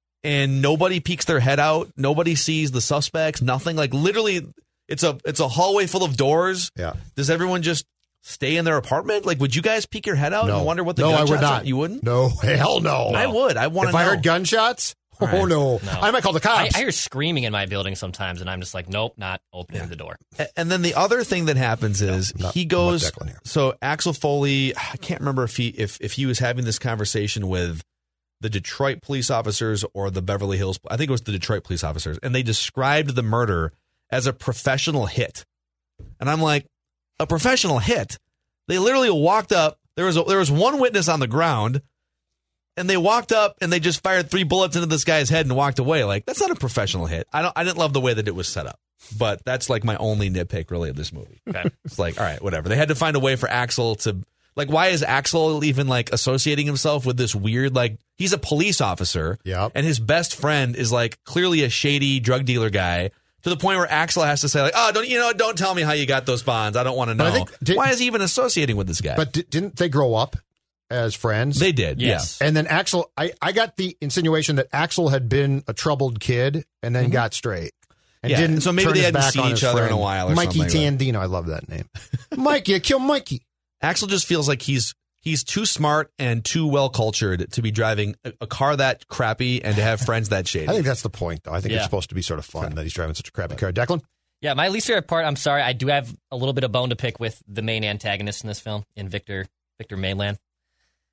And nobody peeks their head out. Nobody sees the suspects. Nothing. Like literally, it's a hallway full of doors. Yeah. Does everyone just stay in their apartment? Like, would you guys peek your head out and wonder what the gunshots I would not. are? You wouldn't? No, hell no. I would. I want to know. If I heard gunshots, oh no. I might call the cops. I hear screaming in my building sometimes, and I'm just like, nope, not opening the door. And then the other thing that happens is he goes. So Axel Foley, I can't remember if he was having this conversation with the Detroit police officers or the Beverly Hills. I think it was the Detroit police officers, and they described the murder as a professional hit. And I'm like, a professional hit? They literally walked up. There was one witness on the ground. And they walked up and they just fired 3 bullets into this guy's head and walked away. Like, that's not a professional hit. I didn't love the way that it was set up, but that's like my only nitpick really of this movie. Okay. It's like, all right, whatever. They had to find a way for Axel to, like, why is Axel even like associating himself with this weird, like, he's a police officer. Yeah. And his best friend is like clearly a shady drug dealer guy, to the point where Axel has to say like, oh, don't tell me how you got those bonds. I don't want to know. Why is he even associating with this guy? But didn't they grow up as friends? They did, yes. Yeah. And then Axel, I got the insinuation that Axel had been a troubled kid and then got straight. And didn't so maybe turn they his hadn't back seen on each his other friend. in a while or Mikey something. Tandino, I love that name. Mikey, kill Mikey. Axel just feels like he's too smart and too well cultured to be driving a car that crappy and to have friends that shady. I think that's the point, though. I think it's supposed to be sort of fun that he's driving such a crappy car. Declan? Yeah, my least favorite part, I'm sorry, I do have a little bit of bone to pick with the main antagonist in this film, in Victor Mainland.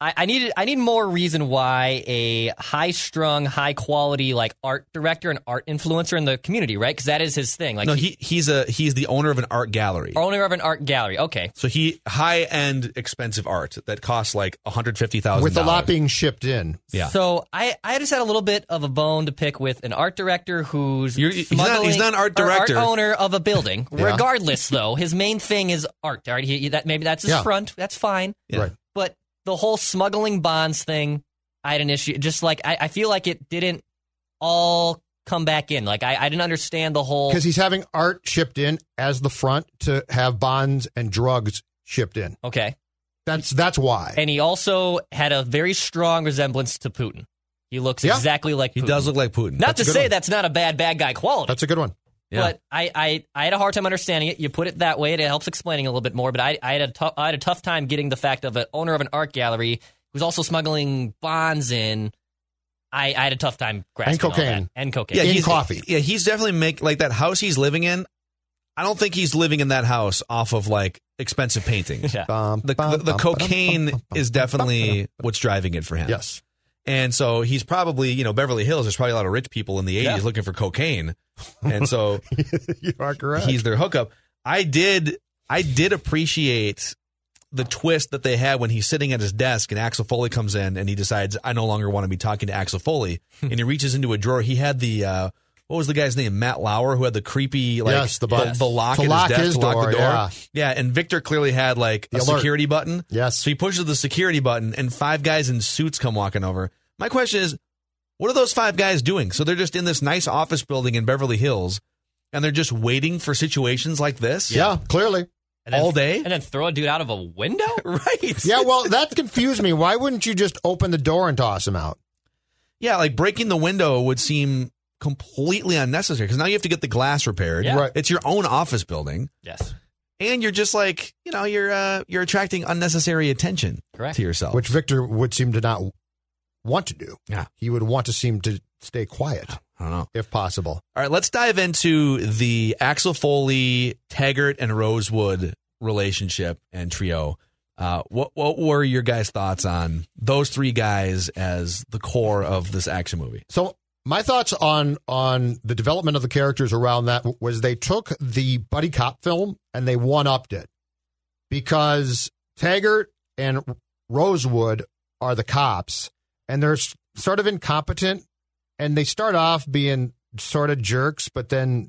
I need more reason why a high-strung, high-quality like art director and art influencer in the community, right? Because that is his thing. Like no, he's the owner of an art gallery. Owner of an art gallery. Okay. So high-end, expensive art that costs like $150,000 with a lot being shipped in. Yeah. So I just had a little bit of a bone to pick with an art director who's he's not an art director, art owner of a building. Yeah. Regardless, though, his main thing is art. All right, maybe that's his front. That's fine. Yeah. Right. But the whole smuggling bonds thing, I had an issue. Just like I feel like it didn't all come back in. Like I didn't understand the whole, because he's having art shipped in as the front to have bonds and drugs shipped in. Okay, that's why. And he also had a very strong resemblance to Putin. He looks exactly like Putin. He does look like Putin. Not to say that's not a bad guy quality. That's a good one. Yeah. But I had a hard time understanding it. You put it that way, it helps explaining a little bit more. But I had a tough time getting the fact of an owner of an art gallery who's also smuggling bonds in. I had a tough time grasping and cocaine. all that. And cocaine. Yeah, in coffee. Yeah, he's definitely like that house he's living in. I don't think he's living in that house off of like expensive paintings. Yeah. The cocaine is definitely what's driving it for him. Yes. And so he's probably, Beverly Hills, there's probably a lot of rich people in the 80s looking for cocaine. And so you are correct. He's their hookup. I did appreciate the twist that they had when he's sitting at his desk and Axel Foley comes in and he decides, I no longer want to be talking to Axel Foley. And he reaches into a drawer. He had the, what was the guy's name? Matt Lauer, who had the creepy, like, the lock in his desk to lock the door. Yeah, and Victor clearly had, like, a security button. Yes. So he pushes the security button, and 5 guys in suits come walking over. My question is, what are those 5 guys doing? So they're just in this nice office building in Beverly Hills, and they're just waiting for situations like this? Yeah, clearly. All day? And then throw a dude out of a window? Right. Yeah, well, that confused me. Why wouldn't you just open the door and toss him out? Yeah, like breaking the window would seem completely unnecessary because now you have to get the glass repaired. Yeah. Right. It's your own office building. Yes. And you're just like, you're attracting unnecessary attention to yourself. Which Victor would seem to not want to do. Yeah. He would want to seem to stay quiet. I don't know. If possible. All right, let's dive into the Axel Foley, Taggart, and Rosewood relationship and trio. What were your guys' thoughts on those 3 guys as the core of this action movie? So my thoughts on the development of the characters around that was they took the buddy cop film and they one-upped it. Because Taggart and Rosewood are the cops, and they're sort of incompetent, and they start off being sort of jerks, but then,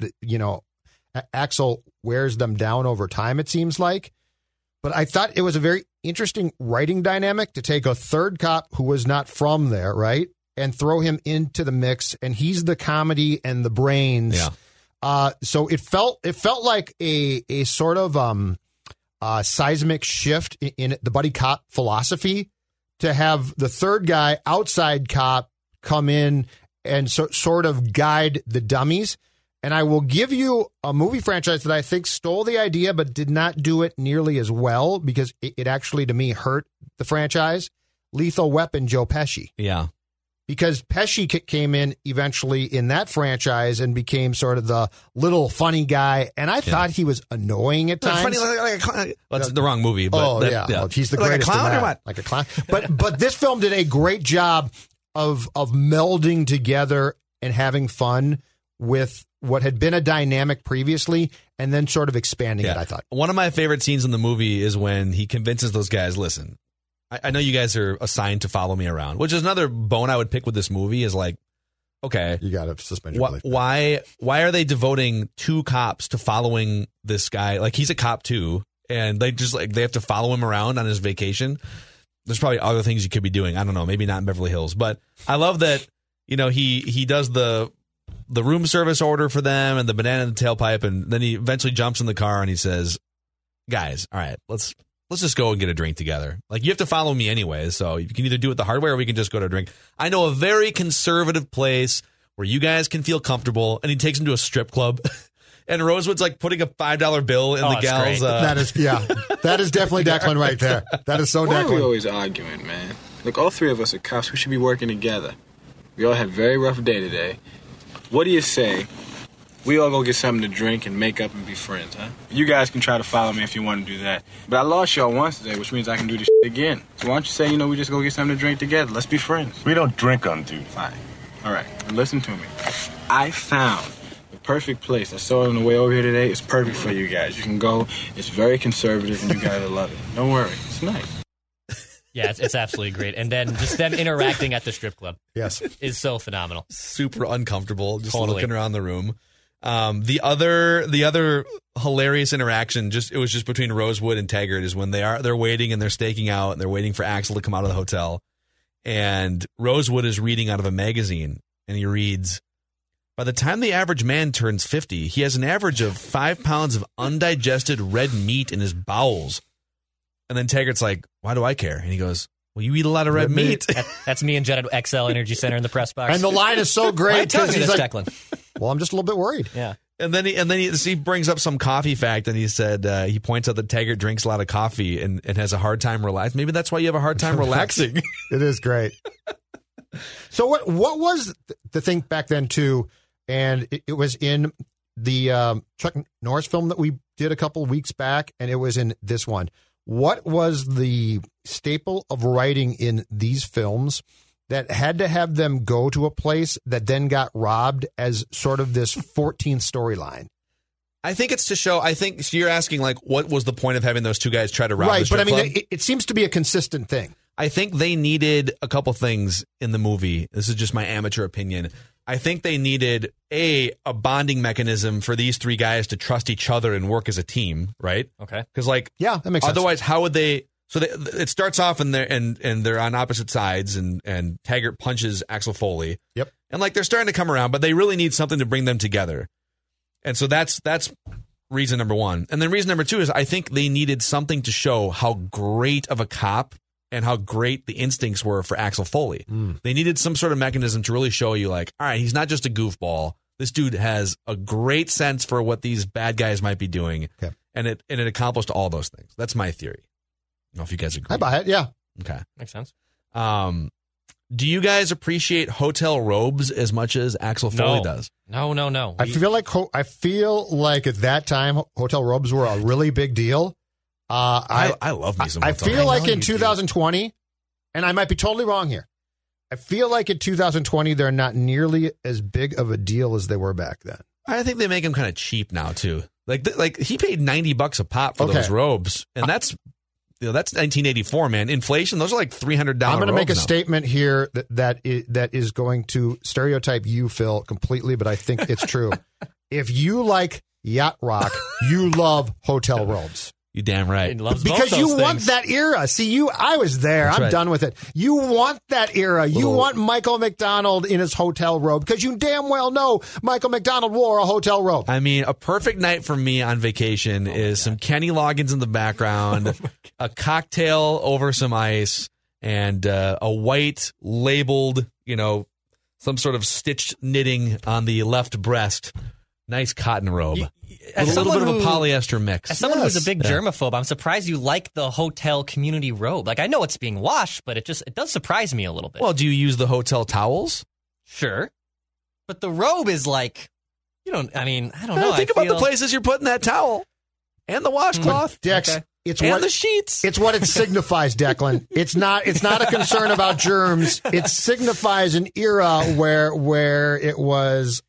Axel wears them down over time, it seems like. But I thought it was a very interesting writing dynamic to take a third cop who was not from there, right, and throw him into the mix, and he's the comedy and the brains. Yeah. So it felt like a sort of seismic shift in the buddy cop philosophy to have the third guy, outside cop, come in and sort of guide the dummies. And I will give you a movie franchise that I think stole the idea but did not do it nearly as well because it actually, to me, hurt the franchise. Lethal Weapon, Joe Pesci. Yeah. Because Pesci came in eventually in that franchise and became sort of the little funny guy. And I thought he was annoying at times. Funny, that's the wrong movie. But Well, he's the greatest like a clown in that. or what? Like a clown. But this film did a great job of melding together and having fun with what had been a dynamic previously and then sort of expanding it, I thought. One of my favorite scenes in the movie is when he convinces those guys, listen, I know you guys are assigned to follow me around, which is another bone I would pick with this movie is like, okay. You got to suspend your belief. Why are they devoting 2 cops to following this guy? Like, he's a cop too, and they have to follow him around on his vacation. There's probably other things you could be doing. I don't know, maybe not in Beverly Hills, but I love that, he does the room service order for them and the banana in the tailpipe, and then he eventually jumps in the car and he says, guys, all right, let's just go and get a drink together. Like, you have to follow me anyway, so you can either do it the hard way or we can just go to a drink. I know a very conservative place where you guys can feel comfortable, and he takes him to a strip club. And Rosewood's like putting a $5 bill in the gal's. That is definitely Declan right there. That is so Why Declan. are we always arguing, man? Look, all 3 of us are cops. We should be working together. We all had a very rough day today. What do you say We all go get something to drink and make up and be friends, huh? You guys can try to follow me if you want to do that. But I lost y'all once today, which means I can do this shit again. So why don't you say, we just go get something to drink together. Let's be friends. We don't drink on duty. Fine. All right. Listen to me. I found the perfect place. I saw it on the way over here today. It's perfect for you guys. You can go. It's very conservative, and you guys will love it. Don't worry. It's nice. Yeah, it's absolutely great. And then just them interacting at the strip club. Yes. Is so phenomenal. Super uncomfortable, just Totally. looking around the room. The other hilarious interaction, it was just between Rosewood and Taggart, is when they're waiting and they're staking out and they're waiting for Axel to come out of the hotel. And Rosewood is reading out of a magazine, and he reads, "By the time the average man turns 50, he has an average of 5 pounds of undigested red meat in his bowels." And then Taggart's like, "Why do I care?" And he goes, "Well, you eat a lot of red meat." That's me and Judd at XL Energy Center in the press box. And the line is so great because he's like, Declan. well, I'm just a little bit worried. Yeah. And then he brings up some coffee fact, and he said he points out that Taggart drinks a lot of coffee and has a hard time relaxing. Maybe that's why you have a hard time relaxing. It is great. So what was the thing back then too? And it was in the Chuck Norris film that we did a couple weeks back, and it was in this one. What was the staple of writing in these films that had to have them go to a place that then got robbed as sort of this 14th storyline? I think it's to show. I think so you're asking, like, what was the point of having those two guys try to rob the Right, but I strip mean, club? it seems to be a consistent thing. I think they needed a couple things in the movie. This is just my amateur opinion. I think they needed a bonding mechanism for these three guys to trust each other and work as a team, right? Okay. Because yeah, that makes sense. Otherwise, how would they? So it starts off and they're on opposite sides, and Taggart punches Axel Foley. Yep. And they're starting to come around, but they really need something to bring them together. And so that's reason number one. And then reason number two is I think they needed something to show how great of a cop and how great the instincts were for Axel Foley. They needed some sort of mechanism to really show you, all right, he's not just a goofball. This dude has a great sense for what these bad guys might be doing. Okay. And it accomplished all those things. That's my theory. I don't know if you guys agree. I buy it, yeah. Okay. Makes sense. Do you guys appreciate hotel robes as much as Axel Foley does? No. I feel like at that time hotel robes were a really big deal. I love me some I hotel feel robes. like in 2020, and I might be totally wrong here, I feel like in 2020 they're not nearly as big of a deal as they were back then. I think they make them kind of cheap now too. Like he paid $90 a pop for Okay. those robes, and that's 1984, man. Inflation, those are like $300. I'm going to make a now. statement here that is going to stereotype you, Phil, completely, but I think it's true. If you like yacht rock, you love hotel robes. You damn right. He loves Because both you those want things. that era. See, I was there. That's I'm right. done with it. You want that era. You want Michael McDonald in his hotel robe because you damn well know Michael McDonald wore a hotel robe. I mean, a perfect night for me on vacation is some Kenny Loggins in the background, a cocktail over some ice, and a white labeled, some sort of stitched knitting on the left breast. Nice cotton robe. As With a little bit someone of a polyester mix. As someone who's a big Yeah. germaphobe, I'm surprised you like the hotel community robe. I know it's being washed, but it does surprise me a little bit. Well, do you use the hotel towels? Sure. But the robe is I don't know. Think about the places you're putting that towel and the washcloth. Dex, Okay. it's and what the sheets. It's what it signifies, Declan. It's not a concern about germs. It signifies an era where it was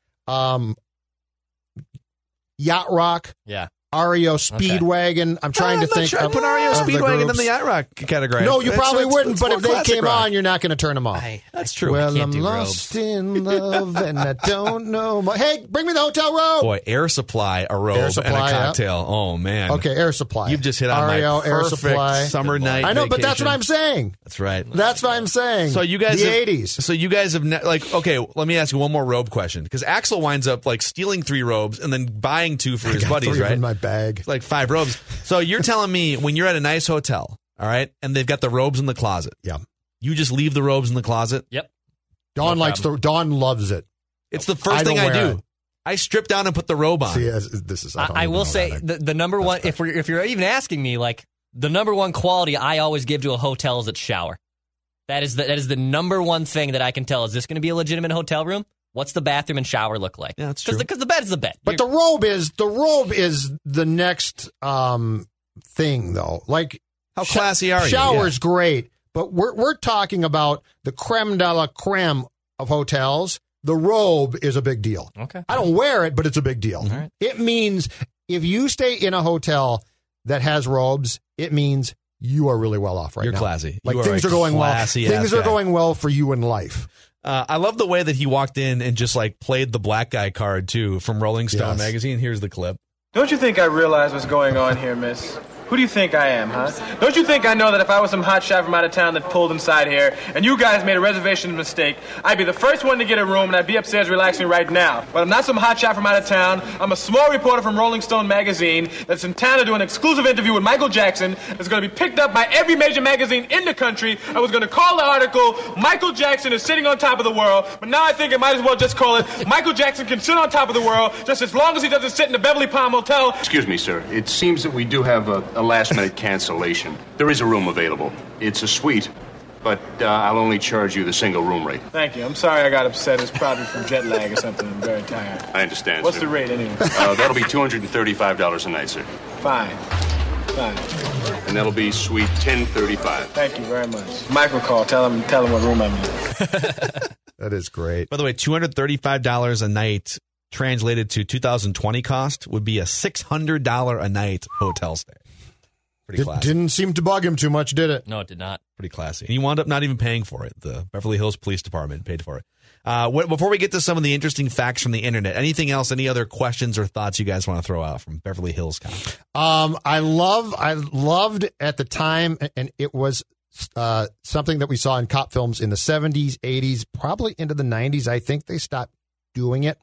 yacht rock, Yeah. REO Speedwagon. I'm trying to I'm not think. sure I'd of, put REO of the Speedwagon in groups. the yacht rock category. No, you probably wouldn't. But if they came rock. on, you're not going to turn them off. That's true. Well, can't I'm do lost in love and I don't know. Hey, bring me the hotel robe. Boy, Air Supply, a robe, Air Supply, and a yeah. cocktail. Oh, man. Okay, Air Supply. You've just hit on REO, my Air perfect Supply. summer night I know, but that's vacation. what I'm saying. That's right. That's what I'm saying. So you guys the have, 80s. So you guys have okay. Let me ask you one more robe question because Axel winds up stealing 3 robes and then buying 2 for his got buddies, 3 right? in my bag. It's like 5 robes. So you're telling me when you're at a nice hotel, all right, and they've got the robes in the closet. Yeah. You just leave the robes in the closet. Yep. Dawn Dawn loves it. It's the first I thing don't I wear do. it. I strip down and put the robe on. See, this is. I will say the number one, if you're even asking me, the number one quality I always give to a hotel is its shower. That is the number one thing that I can tell. Is this going to be a legitimate hotel room? What's the bathroom and shower look like? Yeah, that's true. Because the bed is the bed. But the robe is the next thing, though. Like, how classy are you? Shower's great, but we're talking about the creme de la creme of hotels. The robe is a big deal. Okay. I don't wear it, but it's a big deal. All right. It means if you stay in a hotel that has robes, it means you are really well off right now. You're classy. Like, you things are going well. Things are guy. going well for you in life. I love the way that he walked in and just like played the black guy card too from Rolling Stone magazine. Here's the clip. Don't you think I realize what's going on here, miss? Who do you think I am, huh? Don't you think I know that if I was some hotshot from out of town that pulled inside here, and you guys made a reservation mistake, I'd be the first one to get a room, and I'd be upstairs relaxing right now. But I'm not some hotshot from out of town. I'm a small reporter from Rolling Stone magazine that's in town to do an exclusive interview with Michael Jackson that's going to be picked up by every major magazine in the country. I was going to call the article, Michael Jackson is sitting on top of the world, but now I think I might as well just call it, Michael Jackson can sit on top of the world just as long as he doesn't sit in the Beverly Palm Hotel. Excuse me, sir. It seems that we do have a last-minute cancellation. There is a room available. It's a suite, but I'll only charge you the single room rate. Thank you. I'm sorry I got upset. It's probably from jet lag or something. I'm very tired. I understand, What's sir. the rate, anyway? That'll be $235 a night, sir. Fine. And that'll be suite 1035. Thank you very much. Michael called. Tell him what room I'm in. That is great. By the way, $235 a night translated to 2020 cost would be a $600 a night hotel stay. Pretty classy. Didn't seem to bug him too much, did it? No, it did not. Pretty classy. And he wound up not even paying for it. The Beverly Hills Police Department paid for it. Before we get to some of the interesting facts from the internet, anything else, any other questions or thoughts you guys want to throw out from Beverly Hills Cop? I loved at the time, and it was something that we saw in cop films in the 70s, 80s, probably into the 90s. I think they stopped doing it.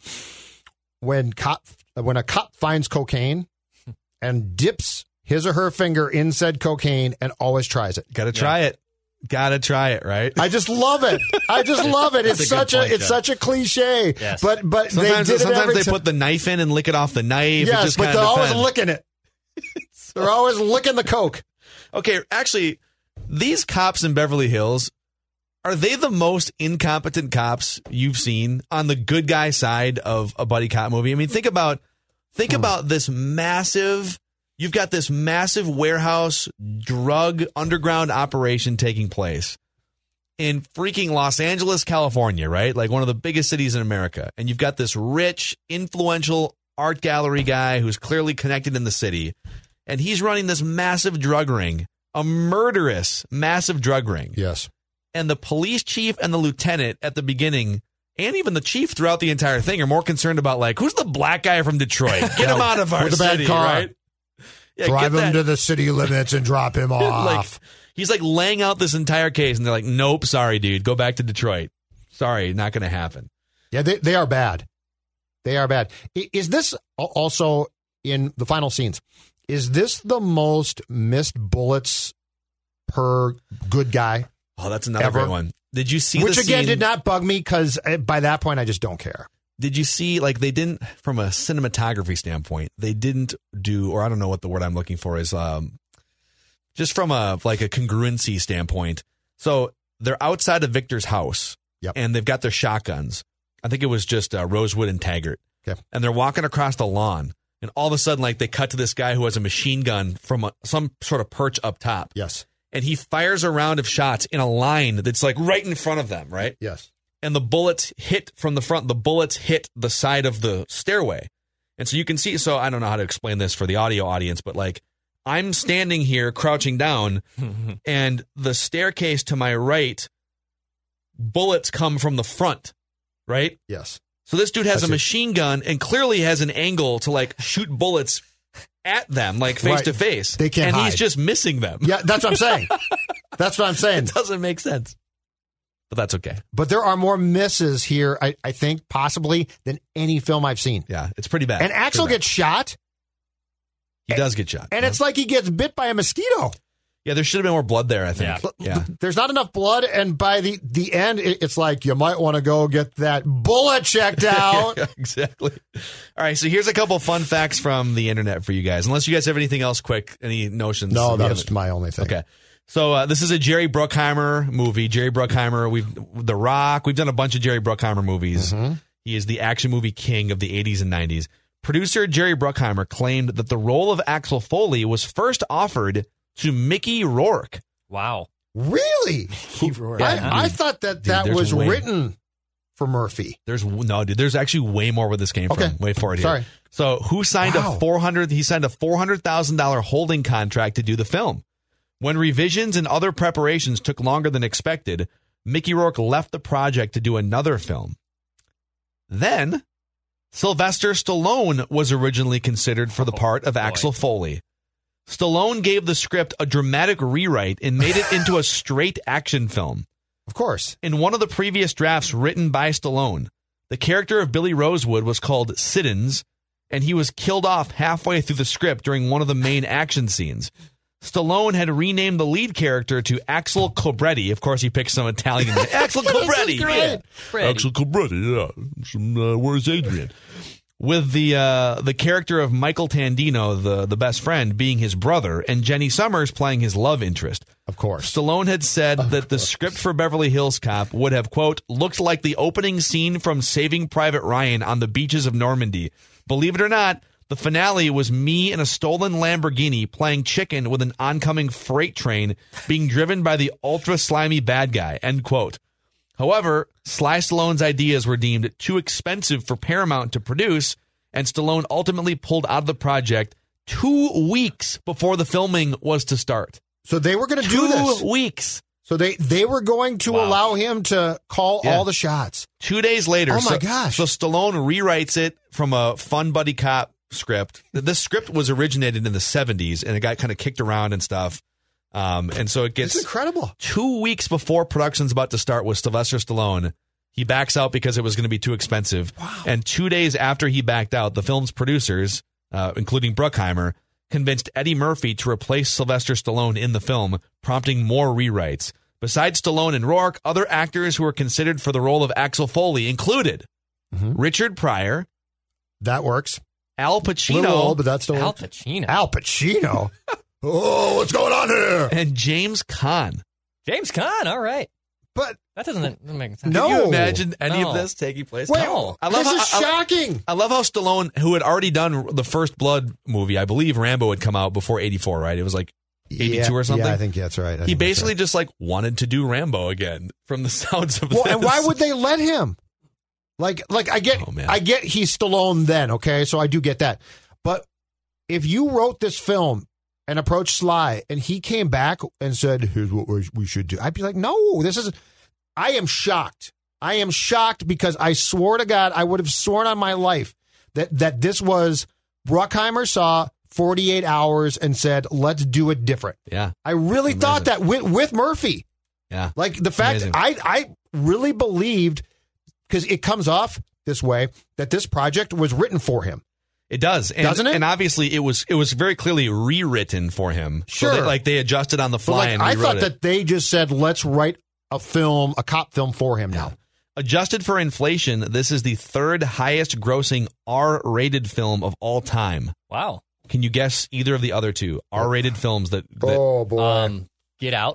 When a cop finds cocaine and dips his or her finger in said cocaine and always tries it. Gotta try it. Gotta try it, right? I just love it. It's such a cliche. Yes. But sometimes they did it every they put the knife in and lick it off the knife. Yes, but they're always licking it. They're always licking the coke. Okay, actually, these cops in Beverly Hills, are they the most incompetent cops you've seen on the good guy side of a buddy cop movie? I mean, think about this massive. You've got this massive warehouse drug underground operation taking place in freaking Los Angeles, California, right? Like one of the biggest cities in America. And you've got this rich, influential art gallery guy who's clearly connected in the city. And he's running this massive drug ring, a murderous, massive drug ring. Yes. And the police chief and the lieutenant at the beginning, and even the chief throughout the entire thing, are more concerned about, like, who's the black guy from Detroit? Get him out of our with a bad city, car. right? Yeah, drive him to the city limits and drop him off. He's like laying out this entire case, and they're like, nope, sorry, dude. Go back to Detroit. Sorry, not going to happen. Yeah, they are bad. They are bad. Is this also in the final scenes? Is this the most missed bullets per good guy? Oh, that's another ever? great one. Did you see Which the again scene? did not bug me because by that point I just don't care. Did you see, like, they didn't, from a cinematography standpoint, they didn't do, or I don't know what the word I'm looking for is, just from a congruency standpoint. So they're outside of Victor's house, and they've got their shotguns. I think it was just Rosewood and Taggart. Okay. And they're walking across the lawn, and all of a sudden, like, they cut to this guy who has a machine gun from some sort of perch up top. Yes. And he fires a round of shots in a line that's, like, right in front of them, right? Yes. And the bullets hit from the front. The bullets hit the side of the stairway. And so you can see, so I don't know how to explain this for the audio audience, but like I'm standing here crouching down and the staircase to my right, bullets come from the front, right? Yes. So this dude has a machine gun and clearly has an angle to like shoot bullets at them, like face to face. They can't hide. He's just missing them. Yeah, that's what I'm saying. That's what I'm saying. It doesn't make sense. But that's okay. But there are more misses here, I think, possibly, than any film I've seen. Yeah, it's pretty bad. And Axel gets shot. He does get shot. And it's like he gets bit by a mosquito. Yeah, there should have been more blood there, I think. Yeah. There's not enough blood, and by the end, it's like you might want to go get that bullet checked out. Yeah, exactly. All right, so here's a couple fun facts from the internet for you guys. Unless you guys have anything else quick, any notions? No, that's my only thing. Okay. So this is a Jerry Bruckheimer movie. Jerry Bruckheimer, The Rock. We've done a bunch of Jerry Bruckheimer movies. Mm-hmm. He is the action movie king of the 80s and 90s. Producer Jerry Bruckheimer claimed that the role of Axel Foley was first offered to Mickey Rourke. Wow. Really? I thought that was written for Murphy. There's actually way more where this came from. Wait for it here. Sorry. So who signed he signed a $400,000 holding contract to do the film. When revisions and other preparations took longer than expected, Mickey Rourke left the project to do another film. Then Sylvester Stallone was originally considered for the part of Axel Foley. Stallone gave the script a dramatic rewrite and made it into a straight action film. Of course. In one of the previous drafts written by Stallone, the character of Billy Rosewood was called Siddons, and he was killed off halfway through the script during one of the main action scenes. Stallone had renamed the lead character to Axel Cobretti. Of course, he picked some Italian name. Axel Cobretti. Yeah. Axel Cobretti, yeah. Where's Adrian? With the character of Michael Tandino, the best friend, being his brother, and Jenny Summers playing his love interest. Of course. Stallone had said that the script for Beverly Hills Cop would have, quote, looked like the opening scene from Saving Private Ryan on the beaches of Normandy. Believe it or not, the finale was me in a stolen Lamborghini playing chicken with an oncoming freight train being driven by the ultra-slimy bad guy, end quote. However, Sly Stallone's ideas were deemed too expensive for Paramount to produce, and Stallone ultimately pulled out of the project 2 weeks before the filming was to start. So they were going to do this. 2 weeks. So they were going to allow him to call all the shots. 2 days later. Oh, my gosh. So Stallone rewrites it from a fun buddy cop script. This script was originated in the 70s, and it got kind of kicked around and stuff. And so it gets incredible. 2 weeks before production's about to start with Sylvester Stallone. He backs out because it was going to be too expensive. Wow. And 2 days after he backed out, the film's producers, including Bruckheimer, convinced Eddie Murphy to replace Sylvester Stallone in the film, prompting more rewrites. Besides Stallone and Rourke, other actors who were considered for the role of Axel Foley included Richard Pryor. That works. Al Pacino. A little old, but that's still Al Pacino. Al Pacino. Oh, what's going on here? And James Caan. James Caan, all right. But that doesn't make sense. Can you imagine any of this taking place? Wait, no. This is shocking. I love how Stallone, who had already done the First Blood movie, I believe Rambo had come out before 84, right? It was like 82 or something. Yeah, I think that's right. He basically just like wanted to do Rambo again from the sounds of this. And why would they let him? Like I get he's Stallone then, okay? So I do get that. But if you wrote this film and approached Sly and he came back and said, here's what we should do, I'd be like, no, I am shocked. I am shocked because I swore to God, I would have sworn on my life that this was, Bruckheimer saw 48 hours and said, let's do it different. Yeah. I really thought that with Murphy. Yeah. Like the fact I really believed, because it comes off this way, that this project was written for him. It does, doesn't it? And obviously, it was very clearly rewritten for him. Sure, so they adjusted on the fly and rewrote I thought that they just said, "Let's write a cop film for him now." Adjusted for inflation, this is the third highest grossing R-rated film of all time. Wow! Can you guess either of the other two R-rated films that? Oh boy! Get Out.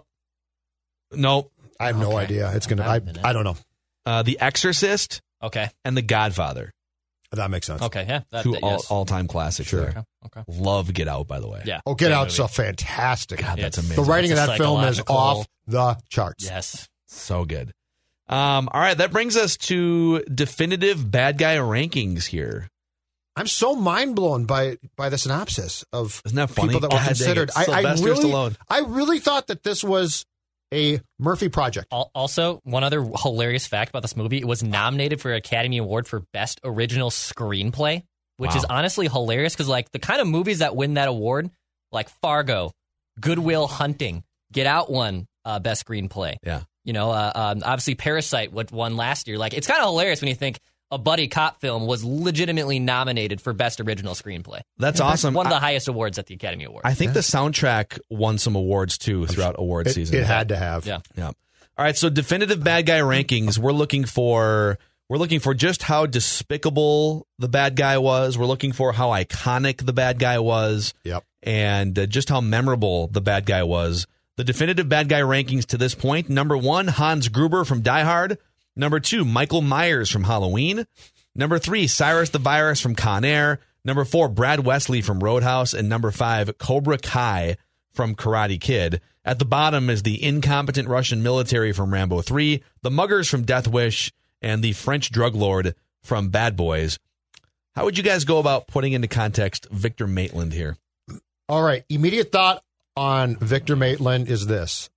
No, I have no idea. It's gonna. I don't know. The Exorcist. Okay. And The Godfather. That makes sense. Okay, yeah. Two all-time classics there. Okay. Love Get Out, by the way. Yeah. Oh, Get Out's so fantastic. God, that's amazing. The writing of that film is off the charts. Yes. So good. All right, that brings us to definitive bad guy rankings here. I'm so mind blown by the synopsis of Isn't that funny? people that were considered. Stallone. I really thought that this was a Murphy project. Also, one other hilarious fact about this movie, it was nominated for an Academy Award for Best Original Screenplay, which is honestly hilarious because, like, the kind of movies that win that award, like Fargo, Good Will Hunting, Get Out won Best Screenplay. Yeah. You know, obviously Parasite won last year. Like, it's kind of hilarious when you think a buddy cop film was legitimately nominated for Best Original Screenplay. That's awesome. One of the highest awards at the Academy Awards. I think the soundtrack won some awards, too, throughout award season. It had to have. Yeah. All right, so definitive bad guy rankings, we're looking for just how despicable the bad guy was. We're looking for how iconic the bad guy was. Yep. And just how memorable the bad guy was. The definitive bad guy rankings to this point: number 1, Hans Gruber from Die Hard. Number 2, Michael Myers from Halloween. Number 3, Cyrus the Virus from Con Air. Number 4, Brad Wesley from Roadhouse. And number 5, Cobra Kai from Karate Kid. At the bottom is the incompetent Russian military from Rambo 3, the muggers from Death Wish, and the French drug lord from Bad Boys. How would you guys go about putting into context Victor Maitland here? All right. Immediate thought on Victor Maitland is this.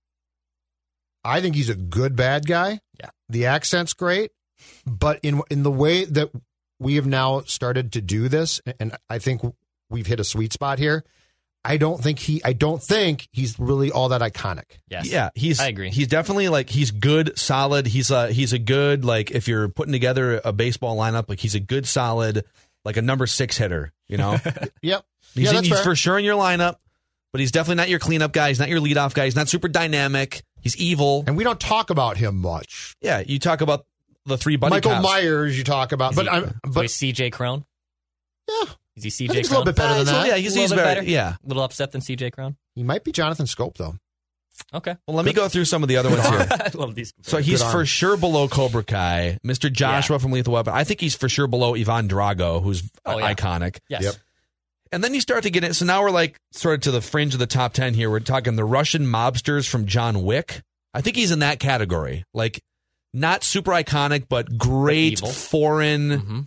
I think he's a good bad guy. Yeah. The accent's great. But in the way that we have now started to do this, and I think we've hit a sweet spot here, I don't think he's really all that iconic. Yes. Yeah, I agree. He's definitely he's good, solid. He's a good, if you're putting together a baseball lineup, he's a good, solid, a number 6 hitter, Yep. He's fair. for sure in your lineup, but he's definitely not your cleanup guy. He's not your leadoff guy. He's not super dynamic. He's evil. And we don't talk about him much. Yeah, you talk about the 3 buddy Michael cops. Myers, you talk about. But CJ Crone? Yeah. Is he CJ I think he's a Crone? little bit better than that. Yeah, he's a better. Yeah. A little upset than CJ Crone? He might be Jonathan Scope, though. Okay. Well, let me go through some of the other ones here. I love these. So he's for sure below Cobra Kai. Mr. Joshua from Lethal Weapon. I think he's for sure below Ivan Drago, who's iconic. Yes. Yep. And then you start to get it. So now we're sort of to the fringe of the top 10 here. We're talking the Russian mobsters from John Wick. I think he's in that category. Not super iconic, but great foreign,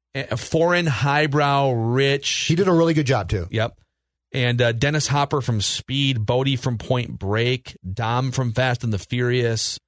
highbrow, rich. He did a really good job, too. Yep. And Dennis Hopper from Speed, Bodhi from Point Break, Dom from Fast and the Furious,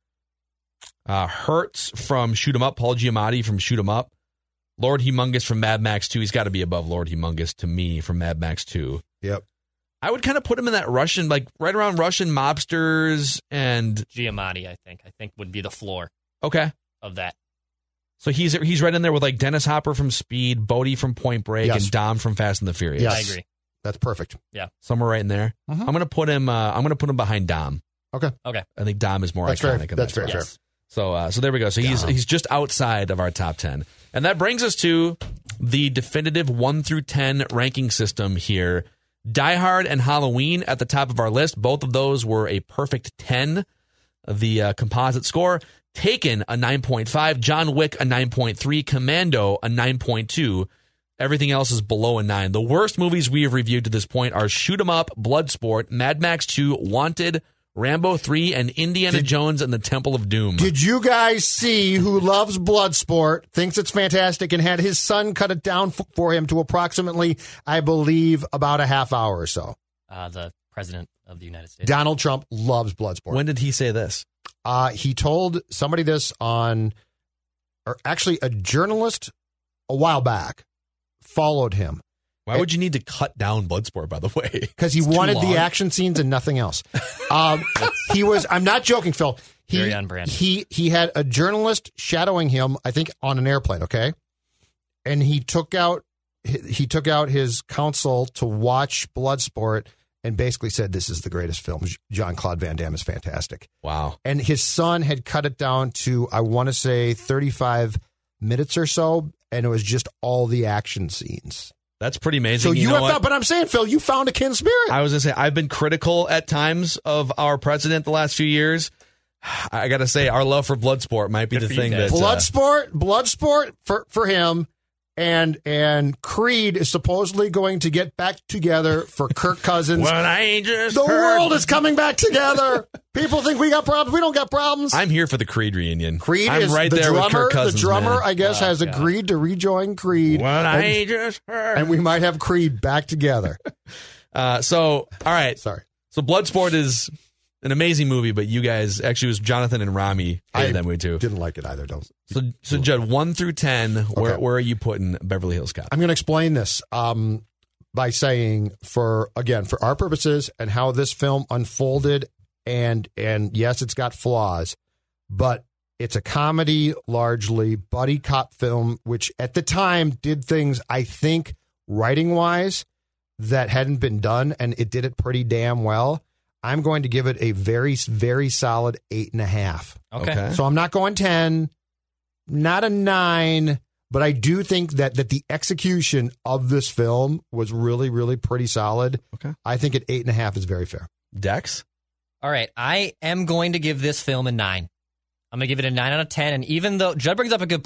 Hertz from Shoot 'em Up, Paul Giamatti from Shoot 'em Up, Lord Humongous from Mad Max 2. He's got to be above Lord Humongous to me from Mad Max 2. Yep. I would kind of put him in that Russian, right around Russian mobsters and Giamatti, I think would be the floor. Okay. Of that. So he's right in there with Dennis Hopper from Speed, Bodhi from Point Break, Yes. and Dom from Fast and the Furious. Yes. I agree. That's perfect. Yeah. Somewhere right in there. Mhm. I'm gonna put him. I'm gonna put him behind Dom. Okay. I think Dom is more That's iconic. fair. in That's that fair. spot. So there we go. So he's just outside of our top 10, and that brings us to the definitive 1 through 10 ranking system here. Die Hard and Halloween at the top of our list. Both of those were a perfect 10. The composite score. Taken a 9.5. John Wick a 9.3. Commando a 9.2. Everything else is below a 9. The worst movies we have reviewed to this point are Shoot 'em Up, Bloodsport, Mad Max 2, Wanted, Rambo 3, and Indiana Jones and the Temple of Doom. Did you guys see who loves Bloodsport, thinks it's fantastic, and had his son cut it down for him to approximately, I believe, about a half hour or so? The president of the United States. Donald Trump loves Bloodsport. When did he say this? He told somebody this or actually a journalist a while back followed him. Why would you need to cut down Bloodsport, by the way? Because he wanted the action scenes and nothing else. I'm not joking, Phil. Very on brand. He had a journalist shadowing him, I think, on an airplane, okay? And he took out his counsel to watch Bloodsport and basically said, this is the greatest film. Jean-Claude Van Damme is fantastic. Wow. And his son had cut it down to, I want to say, 35 minutes or so, and it was just all the action scenes. That's pretty amazing. So you know but I'm saying, Phil, you found a kin spirit. I was going to say, I've been critical at times of our president the last few years. I got to say, our love for Bloodsport might be the thing that... Bloodsport for him, and Creed is supposedly going to get back together for Kirk Cousins. Well, I ain't just the heard. world is coming back together. People think we got problems. We don't got problems. I'm here for the Creed reunion. Creed I'm is right the there drummer. with Kirk Cousins, the drummer, man. I guess, has agreed to rejoin Creed. Well, I ain't just heard. And we might have Creed back together. All right. Sorry. So Bloodsport is an amazing movie, but you guys, actually it was Jonathan and Rami hated that movie too. Didn't like it either, don't. So Judd, 1 through 10, where are you putting Beverly Hills Cop? I'm going to explain this by saying, for our purposes and how this film unfolded, and yes, it's got flaws, but it's a comedy, largely buddy cop film, which at the time did things, I think, writing-wise, that hadn't been done, and it did it pretty damn well. I'm going to give it a very, very solid 8.5. Okay. So I'm not going 10, not a 9, but I do think that the execution of this film was really, really pretty solid. Okay. I think at 8.5 is very fair. Dex? All right. I am going to give this film a 9. I'm going to give it a 9 out of 10. And even though Judd brings up a good point,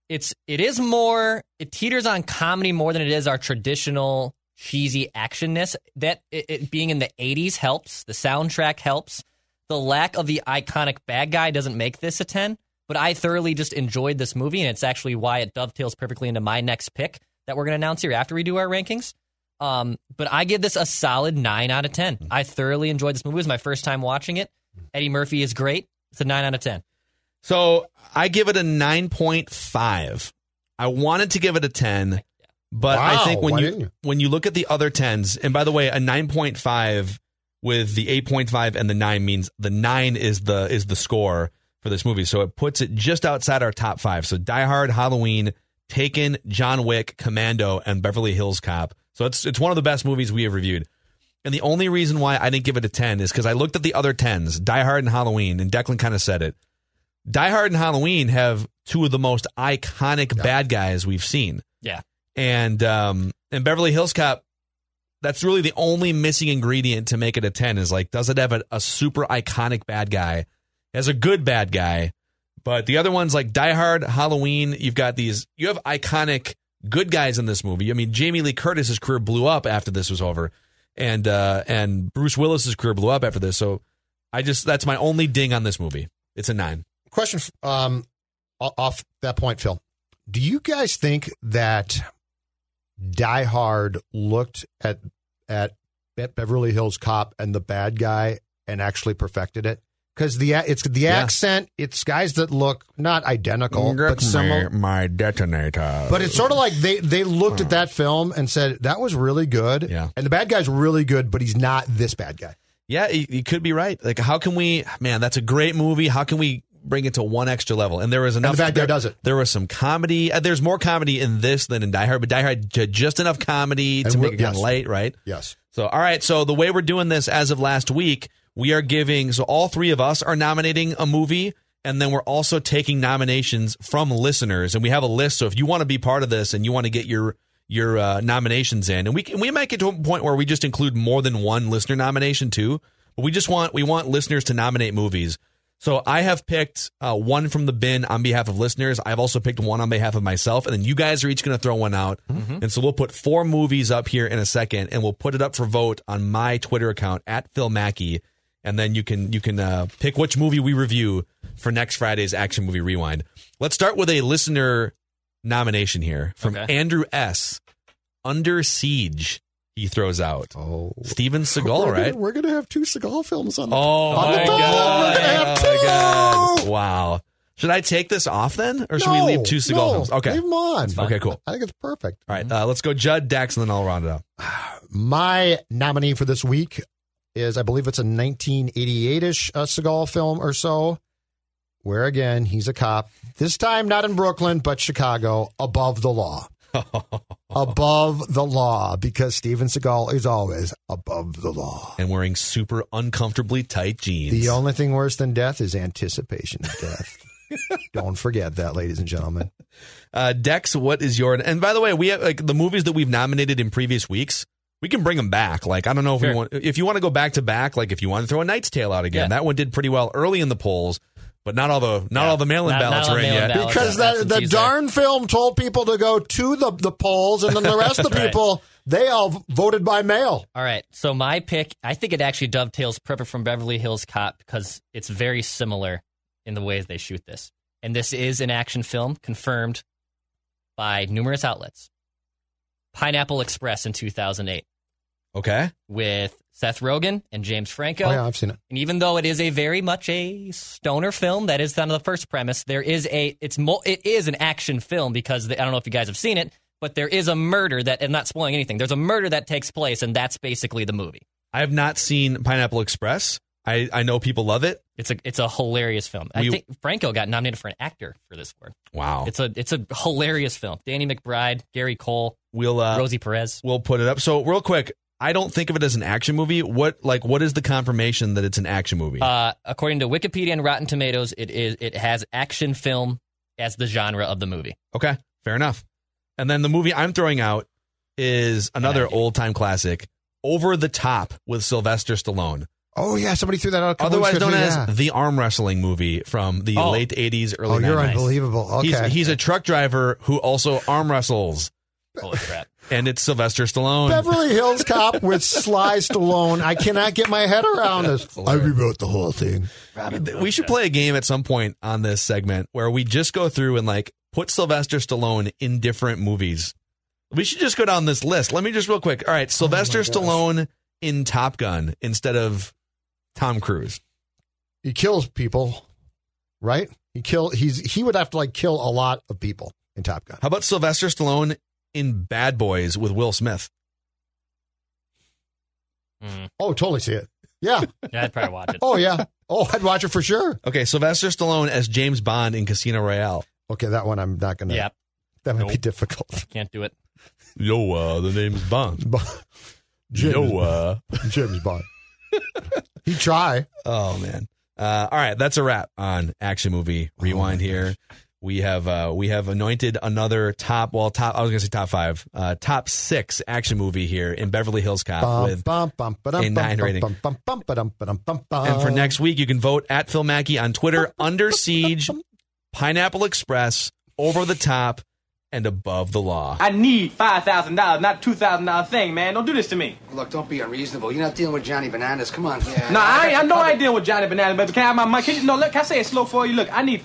it is more, it teeters on comedy more than it is our traditional cheesy actionness. That it being in the 80s helps. The soundtrack helps. The lack of the iconic bad guy doesn't make this a 10, but I thoroughly just enjoyed this movie, and it's actually why it dovetails perfectly into my next pick that we're going to announce here after we do our rankings. But I give this a solid 9 out of 10. I thoroughly enjoyed this movie. It was my first time watching it. Eddie Murphy is great. It's a 9 out of 10. So I give it a 9.5. I wanted to give it a 10, but I think when you look at the other 10s, and by the way, a 9.5 with the 8.5 and the 9 means the 9 is the score for this movie. So it puts it just outside our top 5. So Die Hard, Halloween, Taken, John Wick, Commando, and Beverly Hills Cop. So it's one of the best movies we have reviewed. And the only reason why I didn't give it a 10 is because I looked at the other 10s, Die Hard and Halloween, and Declan kind of said it. Die Hard and Halloween have two of the most iconic bad guys we've seen. Yeah. And Beverly Hills Cop, that's really the only missing ingredient to make it a 10 is like, does it have a super iconic bad guy? It has a good bad guy. But the other ones like Die Hard, Halloween, you have iconic good guys in this movie. I mean, Jamie Lee Curtis's career blew up after this was over. And Bruce Willis's career blew up after this. So that's my only ding on this movie. It's a 9. Question off that point, Phil. Do you guys think that Die Hard looked at Beverly Hills Cop and the bad guy and actually perfected it? Because it's the accent, it's guys that look not identical, but similar. My detonator. But it's sort of like they looked at that film and said, that was really good. Yeah. And the bad guy's really good, but he's not this bad guy. Yeah, you could be right. Like, how can we, man, that's a great movie. How can we bring it to one extra level? And there was enough. And the bad guy does it. There was some comedy. There's more comedy in this than in Die Hard, but Die Hard had just enough comedy to make it kind of light, right? Yes. So, all right. So the way we're doing this as of last week, we are giving, so all three of us are nominating a movie, and then we're also taking nominations from listeners, and we have a list. So if you want to be part of this and you want to get your nominations in, and we might get to a point where we just include more than one listener nomination too, but we want listeners to nominate movies. So I have picked one from the bin on behalf of listeners. I've also picked one on behalf of myself, and then you guys are each going to throw one out. Mm-hmm. And so we'll put 4 movies up here in a second, and we'll put it up for vote on my Twitter account at Phil Mackey. And then you can pick which movie we review for next Friday's Action Movie Rewind. Let's start with a listener nomination here from Andrew S. Under Siege. He throws out. Oh, Steven Seagal, right? We're gonna have 2 Seagal films on the. Oh my God! We're gonna have 2. My God. Wow. Should I take this off then, or should we leave 2 Seagal films? Okay, leave them on. Okay, cool. I think it's perfect. All right, let's go Judd, Dex, and then I'll round it up. My nominee for this week is, I believe it's a 1988-ish Seagal film or so, where, again, he's a cop. This time not in Brooklyn, but Chicago, Above the Law. Above the Law, because Steven Seagal is always above the law. And wearing super uncomfortably tight jeans. The only thing worse than death is anticipation of death. Don't forget that, ladies and gentlemen. Dex, what is your... And by the way, we have like the movies that we've nominated in previous weeks. We can bring them back. Like, I don't know if you want to go back to back, like if you want to throw A Knight's Tale out again. That one did pretty well early in the polls, but not all the mail-in ballots are in yet. Because the darn film told people to go to the polls, and then the rest of the people, they all voted by mail. All right. So my pick, I think it actually dovetails perfect from Beverly Hills Cop because it's very similar in the ways they shoot this. And this is an action film confirmed by numerous outlets. Pineapple Express in 2008. Okay. With Seth Rogen and James Franco. Oh, yeah, I've seen it. And even though it is a very much a stoner film, that is kind of the first premise, it is an action film because I don't know if you guys have seen it, but there is a murder that, and not spoiling anything, there's a murder that takes place, and that's basically the movie. I have not seen Pineapple Express. I know people love it. It's a hilarious film. I think Franco got nominated for an actor for this one. Wow. It's a hilarious film. Danny McBride, Gary Cole, Rosie Perez. We'll put it up. So real quick, I don't think of it as an action movie. What is the confirmation that it's an action movie? According to Wikipedia and Rotten Tomatoes, it has action film as the genre of the movie. Okay, fair enough. And then the movie I'm throwing out is another old-time classic, Over the Top with Sylvester Stallone. Oh, yeah, somebody threw that out. Otherwise known as the arm wrestling movie from the late 80s, early 90s. Oh, you're unbelievable. Okay. He's a truck driver who also arm wrestles. Holy crap. And it's Sylvester Stallone. Beverly Hills Cop with Sly Stallone. I cannot get my head around this. I rewrote the whole thing. We should play a game at some point on this segment where we just go through and like put Sylvester Stallone in different movies. We should just go down this list. Let me just real quick. All right, Sylvester Stallone in Top Gun instead of Tom Cruise. He kills people, right? He would have to like kill a lot of people in Top Gun. How about Sylvester Stallone in Bad Boys with Will Smith? Oh, totally see it. Yeah. Yeah, I'd probably watch it. Oh, yeah. Oh, I'd watch it for sure. Okay, Sylvester Stallone as James Bond in Casino Royale. Okay, that one I'm not going to. Yep. That might be difficult. Can't do it. Yo, the name's Bond. James Bond. He'd try. Oh, man. All right, that's a wrap on Action Movie Rewind here. We have anointed another top 5, top 6 action movie here in Beverly Hills Cop with a 9 rating. And for next week, you can vote at Phil Mackey on Twitter, Under Siege, Pineapple Express, Over the Top, and Above the Law. I need $5,000, not a $2,000 thing, man. Don't do this to me. Look, don't be unreasonable. You're not dealing with Johnny Bananas. Come on. Yeah, No, I know I ain't dealing with Johnny Bananas, but can I have my money? Can I say it slow for you? Look, I need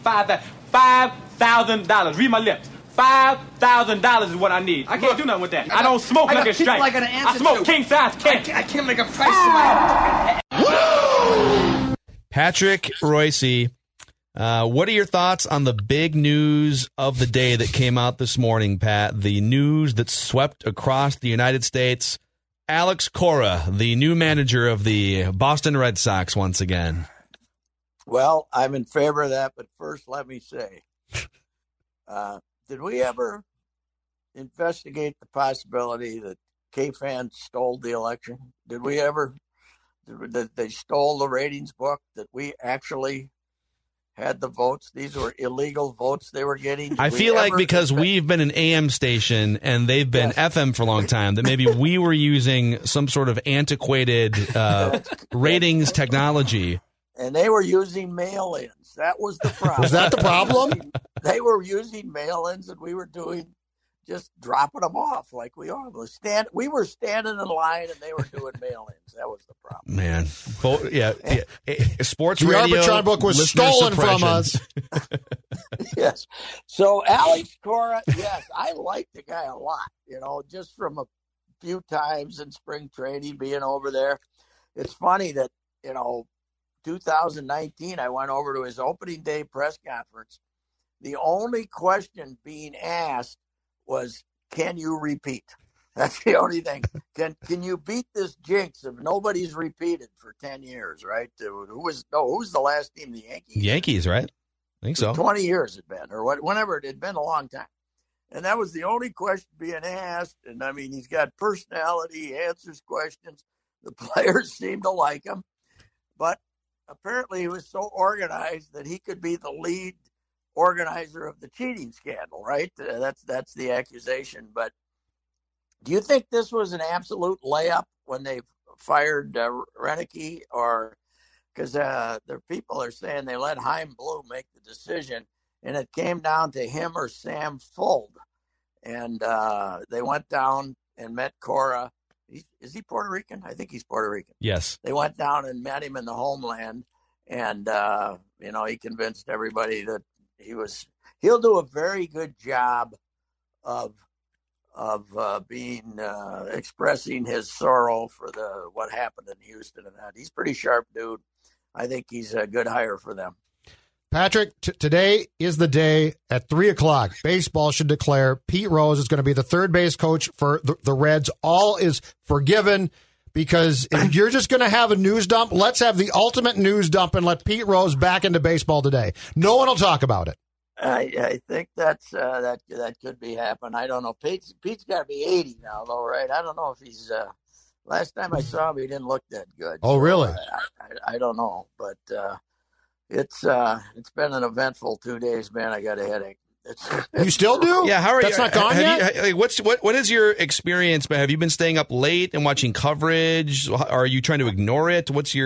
$5,000. Read my lips. $5,000 is what I need. I can't do nothing with that. I don't smoke like a strike. I smoke king size cat. I can't make a price in my Patrick Royce, what are your thoughts on the big news of the day that came out this morning, Pat? The news that swept across the United States. Alex Cora, the new manager of the Boston Red Sox once again. Well, I'm in favor of that, but first let me say, did we ever investigate the possibility that K-Fans stole the election? Did we ever, that they stole the ratings book, that we actually had the votes? These were illegal votes they were getting. I feel like because we've been an AM station and they've been FM for a long time, that maybe we were using some sort of antiquated ratings technology. And they were using mail-ins. That was the problem. Was that the problem? They were using mail-ins, and we were just dropping them off like we are. We were standing in line, and they were doing mail-ins. That was the problem. Man, sports the radio. The Arbitron book was stolen from us. Yes. So Alex Cora, yes, I like the guy a lot. Just from a few times in spring training, being over there. It's funny that 2019, I went over to his opening day press conference. The only question being asked was, can you repeat? That's the only thing. Can you beat this jinx if nobody's repeated for 10 years, right? Who's the last team? The Yankees? Yankees, right? I think so. 20 years it had been, or whenever it had been, a long time. And that was the only question being asked. And, I mean, he's got personality, he answers questions. The players seem to like him. But apparently he was so organized that he could be the lead organizer of the cheating scandal, right? That's the accusation. But do you think this was an absolute layup when they fired Renicky? Or because their people are saying they let Chaim Bloom make the decision, and it came down to him or Sam Fuld. And they went down and met Cora. Is he Puerto Rican? I think he's Puerto Rican. Yes. They went down and met him in the homeland, and he convinced everybody that he'll do a very good job of expressing his sorrow for what happened in Houston and that. He's a pretty sharp dude. I think he's a good hire for them. Patrick, today is the day at 3:00. Baseball should declare Pete Rose is going to be the third base coach for the Reds. All is forgiven because if you're just going to have a news dump, let's have the ultimate news dump and let Pete Rose back into baseball today. No one will talk about it. I think that could be happening. I don't know. Pete's got to be 80 now, though, right? I don't know if he's. Last time I saw him, he didn't look that good. Oh, really? I don't know, but. It's been an eventful 2 days, man. I got a headache. You still do? Yeah. How are That's you? Not gone yet? What is your experience? Have you been staying up late and watching coverage? Are you trying to ignore it? What's your?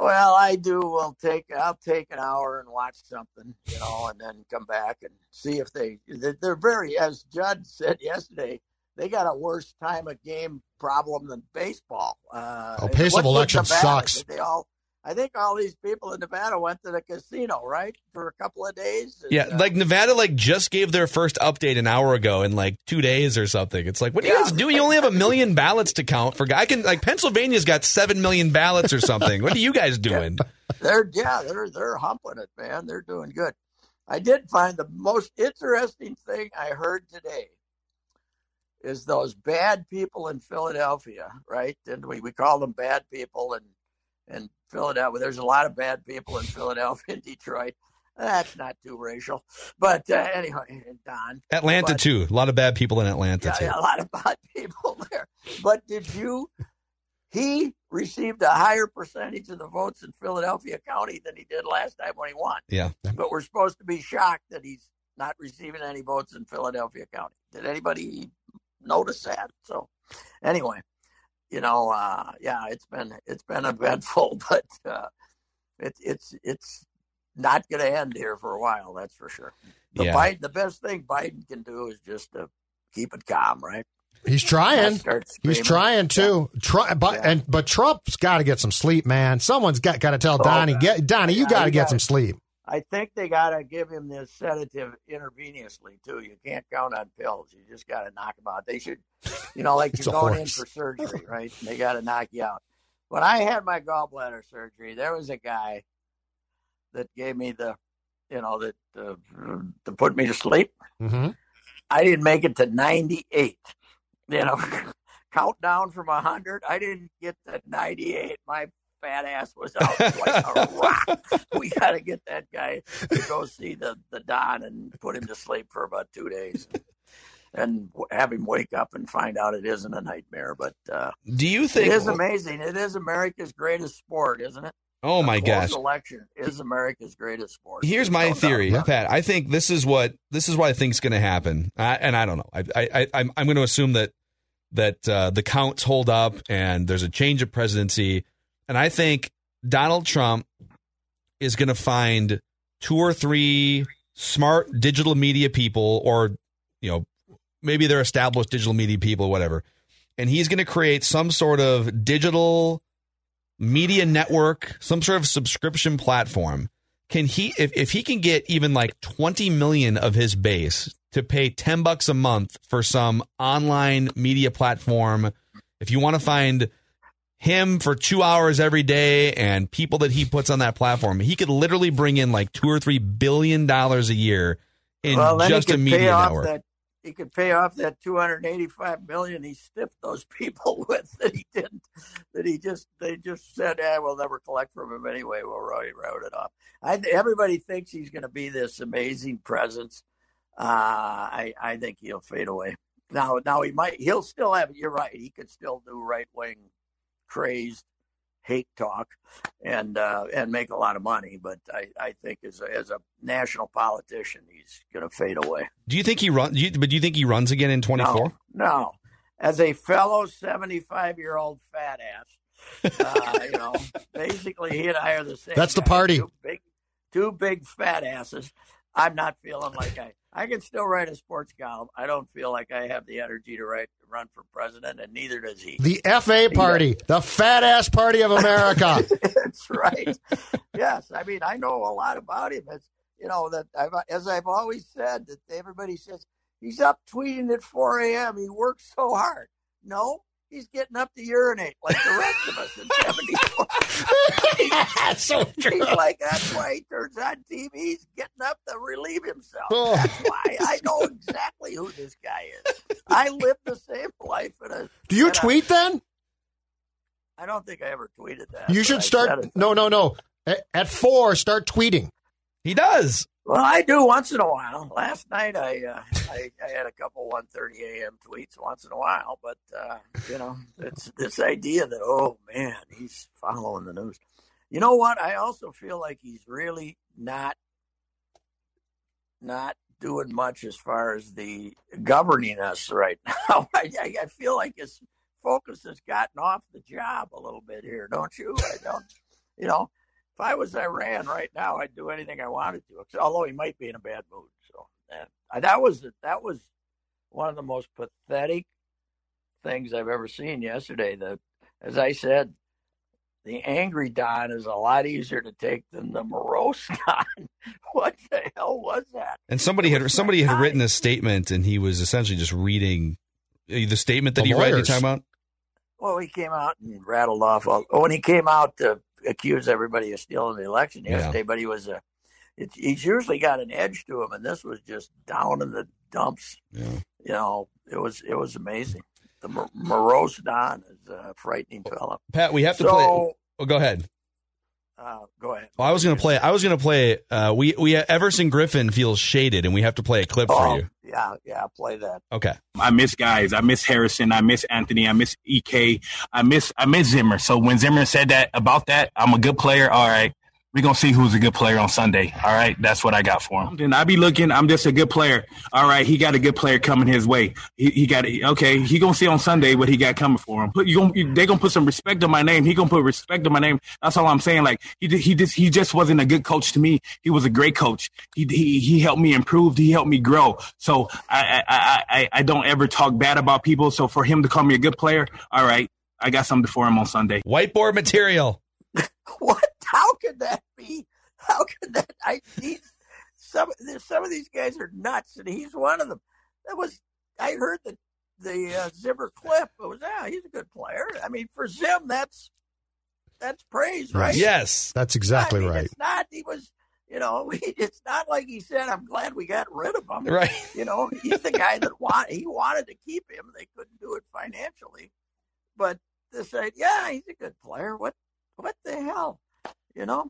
Well, I do. I'll take an hour and watch something, and then come back and see if they're very, as Judd said yesterday, they got a worse time of game problem than baseball. Pace of election sucks. I think all these people in Nevada went to the casino, right, for a couple of days. Yeah, like Nevada, just gave their first update an hour ago in 2 days or something. It's like, what do you guys do? You only have 1 million ballots to count for. Pennsylvania's got 7 million ballots or something. What are you guys doing? They're humping it, man. They're doing good. I did find the most interesting thing I heard today is those bad people in Philadelphia, right? And we call them bad people in Philadelphia. There's a lot of bad people in Philadelphia and Detroit. That's not too racial. But anyway, Don. Atlanta, too. A lot of bad people in Atlanta, too. Yeah, a lot of bad people there. But he received a higher percentage of the votes in Philadelphia County than he did last time when he won. Yeah. But we're supposed to be shocked that he's not receiving any votes in Philadelphia County. Did anybody notice that? So anyway. It's been eventful, but it's not going to end here for a while. That's for sure. The best thing Biden can do is just to keep it calm, right? He's trying. He's trying to. But Trump's got to get some sleep, man. Someone's got to tell Donnie. Donnie, you got to get some sleep. I think they got to give him this sedative intravenously, too. You can't count on pills. You just got to knock him out. They should, you're going in for surgery, right? They got to knock you out. When I had my gallbladder surgery, there was a guy that gave me to put me to sleep. Mm-hmm. I didn't make it to 98. Count down from 100. I didn't get to 98. My fat ass was out like a rock. We got to get that guy to go see the Don and put him to sleep for about 2 days and have him wake up and find out it isn't a nightmare. But do you think it is amazing? It is America's greatest sport, isn't it? Oh my gosh! Election is America's greatest sport. Here's my theory, Pat. I think this is what I think is going to happen, and I don't know. I'm going to assume that the counts hold up and there's a change of presidency. And I think Donald Trump is going to find 2 or 3 smart digital media people, or, maybe they're established digital media people, whatever. And he's going to create some sort of digital media network, some sort of subscription platform. Can he, if he can get even 20 million of his base to pay $10 a month for some online media platform, if you want to find him for 2 hours every day and people that he puts on that platform, he could literally bring in $2 or $3 billion a year in just a media network. He could pay off that $285 million he stiffed those people with that he didn't. They just said, we'll never collect from him anyway. We'll write it off. Everybody thinks he's going to be this amazing presence. I think he'll fade away. Now he'll still have. You're right. He could still do right wing, crazed hate talk and make a lot of money. But I think as a national politician, he's going to fade away. Do you think he runs? Do you think he runs again in 24? No. As a fellow 75-year-old fat ass, basically he and I are the same. That's the party. Two big fat asses. I'm not feeling like I can still write a sports column. I don't feel like I have the energy to run for president, and neither does he. The FA party, the fat ass party of America. That's right. Yes, I mean I know a lot about him. It's as I've always said, that everybody says he's up tweeting at 4 a.m. He works so hard. No. He's getting up to urinate like the rest of us in 74. That's so true. That's why he turns on TV. He's getting up to relieve himself. Oh. That's why I know exactly who this guy is. I live the same life. Do you tweet then? I don't think I ever tweeted that. You should start. No. At 4, start tweeting. He does. Well, I do once in a while. Last night I had a couple 1:30 a.m. tweets once in a while, but it's this idea that, oh man, he's following the news. You know what? I also feel like he's really not doing much as far as the governing us right now. I feel like his focus has gotten off the job a little bit here, don't you? you know, if I was Iran right now, I'd do anything I wanted to. Although he might be in a bad mood. So that was one of the most pathetic things I've ever seen yesterday. As I said, the angry Don is a lot easier to take than the morose Don. What the hell was that? And somebody had written a statement, and he was essentially just reading the statement that he read. You talking about? Well, he came out and rattled off when he came out to accuse everybody of stealing the election yesterday. But he's usually got an edge to him, and this was just down in the dumps. Yeah. You know, it was amazing. The morose Don is a frightening fella. Pat, we have to play. Oh, go ahead. Go ahead. Well, I was going to play. We Everson Griffin feels shaded, and we have to play a clip for you. Yeah, play that. Okay. I miss guys. I miss Harrison. I miss Anthony. I miss EK. I miss Zimmer. So when Zimmer said that about that, I'm a good player. All right. We're going to see who's a good player on Sunday. All right. That's what I got for him. Then I be looking. I'm just a good player. All right. He got a good player coming his way. He got okay. He going to see on Sunday what he got coming for him. They going to put some respect on my name. He going to put respect on my name. That's all I'm saying. Like he just wasn't a good coach to me. He was a great coach. He helped me improve. He helped me grow. So I don't ever talk bad about people. So for him to call me a good player, all right, I got something for him on Sunday. Whiteboard material. What? How could that be? How could that? Some of these guys are nuts, and he's one of them. I heard the Zimmer clip. It was he's a good player. I mean, for Zim, that's praise, right? Yes, that's exactly right. It's not. He was. You know, it's not like he said, "I'm glad we got rid of him." Right. You know, he's the guy that wanted to keep him. They couldn't do it financially, but to say, "Yeah, he's a good player." What the hell? You know,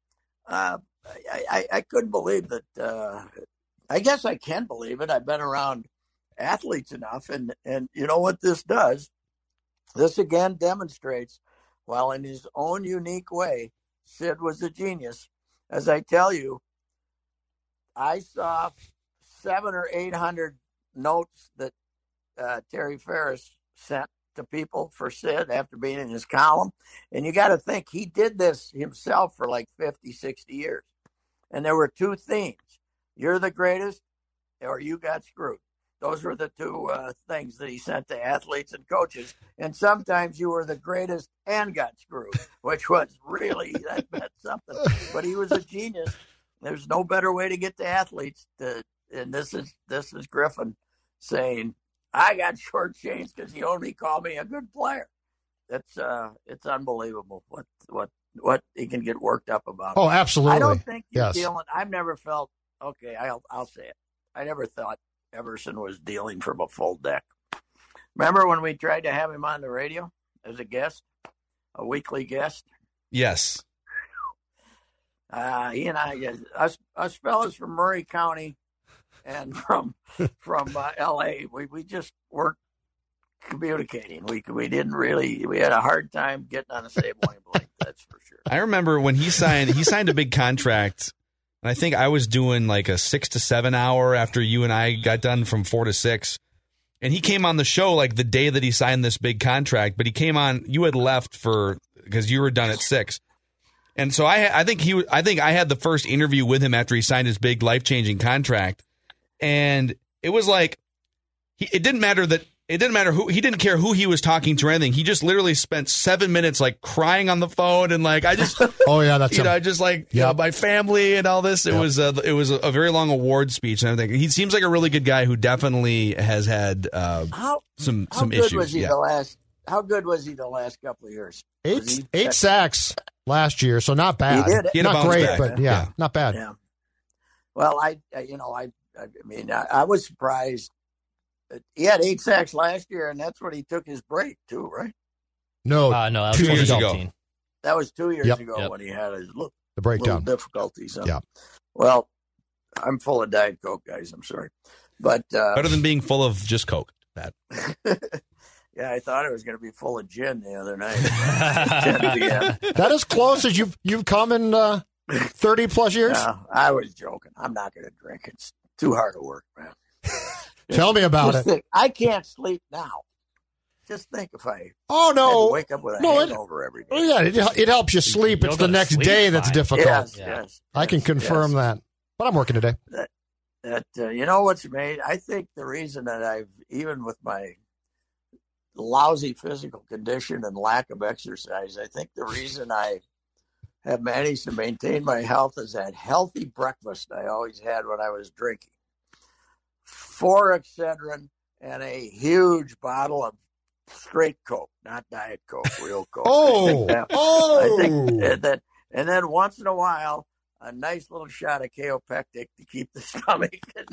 I couldn't believe that. I guess I can believe it. I've been around athletes enough, and you know what this does? This again demonstrates, while in his own unique way, Sid was a genius. As I tell you, I saw 700 or 800 notes that Terry Ferris sent to people for Sid after being in his column. And you got to think he did this himself for like 50, 60 years. And there were two themes. You're the greatest or you got screwed. Those were the two things that he sent to athletes and coaches. And sometimes you were the greatest and got screwed, which was really, that meant something. But he was a genius. There's no better way to get to athletes. And this is Griffin saying, I got shortchanged because he only called me a good player. It's unbelievable what he can get worked up about. Oh, absolutely. I don't think he's dealing. I've never felt okay. I'll say it. I never thought Everson was dealing from a full deck. Remember when we tried to have him on the radio as a guest, a weekly guest? Yes. He and I, us fellas from Murray County and from L.A., we just weren't communicating. We didn't really. We had a hard time getting on the same wavelength. That's for sure. I remember when he signed a big contract, and I think I was doing like a 6 to 7 hour after you and I got done from 4 to 6, and he came on the show like the day that he signed this big contract. But he came on. You had left because you were done at 6. And so I think I had the first interview with him after he signed his big life-changing contract. And it was like, it didn't matter who, he didn't care who he was talking to or anything. He just literally spent 7 minutes like crying on the phone and like, I just, oh yeah, that's, just like, you know, my family and all this. It was a very long award speech and everything. He seems like a really good guy who definitely has had some issues. How good was he the last couple of years? 8 sacks last year, so not bad. He not great, back, but yeah, not bad. Yeah. Well, I was surprised. He had 8 sacks last year, and that's when he took his break too, right? No, that was 2 years ago. That was 2 years ago when he had his the breakdown difficulties. Yeah. Well, I'm full of Diet Coke, guys. I'm sorry, but better than being full of just Coke, Pat. Yeah, I thought it was going to be full of gin the other night. That is close as you've come in 30 plus years. No, I was joking. I'm not going to drink. It's too hard to work, man. Tell me about it. I can't sleep now. just think if I Oh had no! to wake up with a no, hangover every day. Oh, yeah, it helps you sleep. It's the next day that's difficult. Yes. I can confirm that. But I'm working today. You know what's made? I think the reason that I've, even with my lousy physical condition and lack of exercise, I think the reason I have managed to maintain my health is that healthy breakfast I always had when I was drinking. 4 Excedrin and a huge bottle of straight Coke, not Diet Coke, real Coke. I think that, and then once in a while, a nice little shot of Kaopectic to keep the stomach.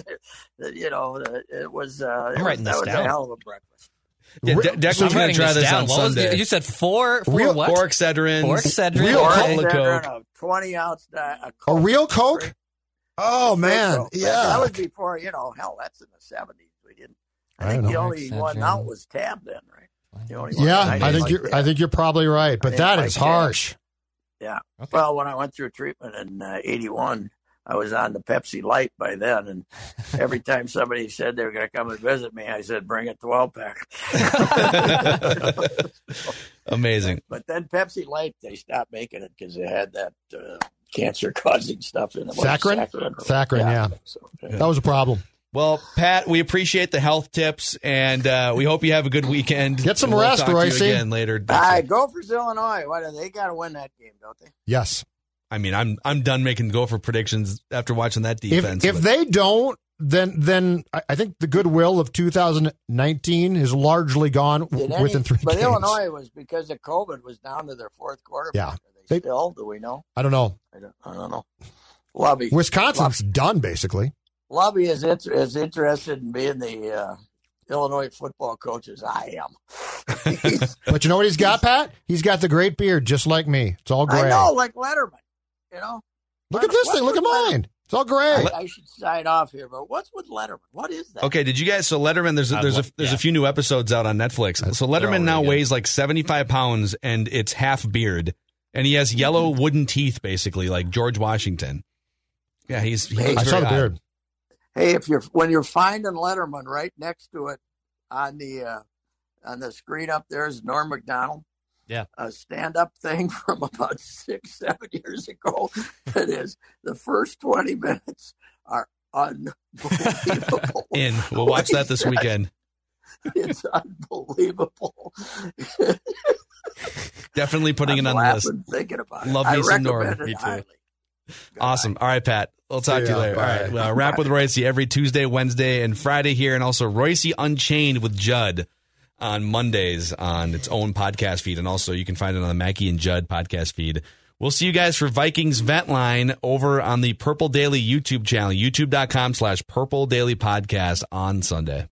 It was a hell of a breakfast. Yeah, Declan's going to try this on Sunday. You said 4 what? 4 Excedrins. 4 Excedrin. Real Coke. A 20-ounce Coke. A real Coke? Oh, man. Coke. Yeah. That was before, hell, that's in the 70s. We didn't. I think the only one out was Tab then, right? The only one I think you're probably right, but that is harsh. Yeah. Okay. Well, when I went through treatment in 81, I was on the Pepsi Light by then, and every time somebody said they were going to come and visit me, I said, bring a 12-pack. Amazing. But then Pepsi Light, they stopped making it because they had that cancer-causing stuff in it. Saccharin, yeah. So, that was a problem. Well, Pat, we appreciate the health tips, and we hope you have a good weekend. Get some rest, Royce. Again later. Gophers, Illinois. They got to win that game, don't they? Yes. I mean, I'm done making Gopher predictions after watching that defense. If they don't, then I think the goodwill of 2019 is largely gone within 3 games. But Illinois was, because of COVID, was down to their 4th quarterback. Yeah. Are they still? Do we know? I don't know. I don't know. Lovey. Wisconsin's done, basically. Lovey is as interested in being the Illinois football coach as I am. But you know what he's got, Pat? He's got the great beard, just like me. It's all gray. I know, like Letterman. Look at this thing. Look at mine. It's all gray. I should sign off here, but what's with Letterman? What is that? Okay, did you guys? So Letterman, there's a few new episodes out on Netflix. So Letterman now weighs like 75 pounds, and it's half beard, and he has yellow wooden teeth, basically like George Washington. Yeah, I saw the beard. Hey, when you're finding Letterman, right next to it on the screen up there is Norm Macdonald. Yeah. A stand-up thing from about 6-7 years ago. It is. The first 20 minutes are unbelievable. We'll watch that this weekend. It's unbelievable. Definitely putting it on the list. Thinking about it. Love me some Norm. Me too. Highly. Awesome. All right, Pat. We'll talk to you later. All right. Rap with Royce every Tuesday, Wednesday, and Friday here, and also Royce Unchained with Judd on Mondays on its own podcast feed, and also you can find it on the Mackey and Judd podcast feed. We'll see you guys for Vikings Vent Line over on the Purple Daily YouTube channel, youtube.com/Purple Daily Podcast on Sunday.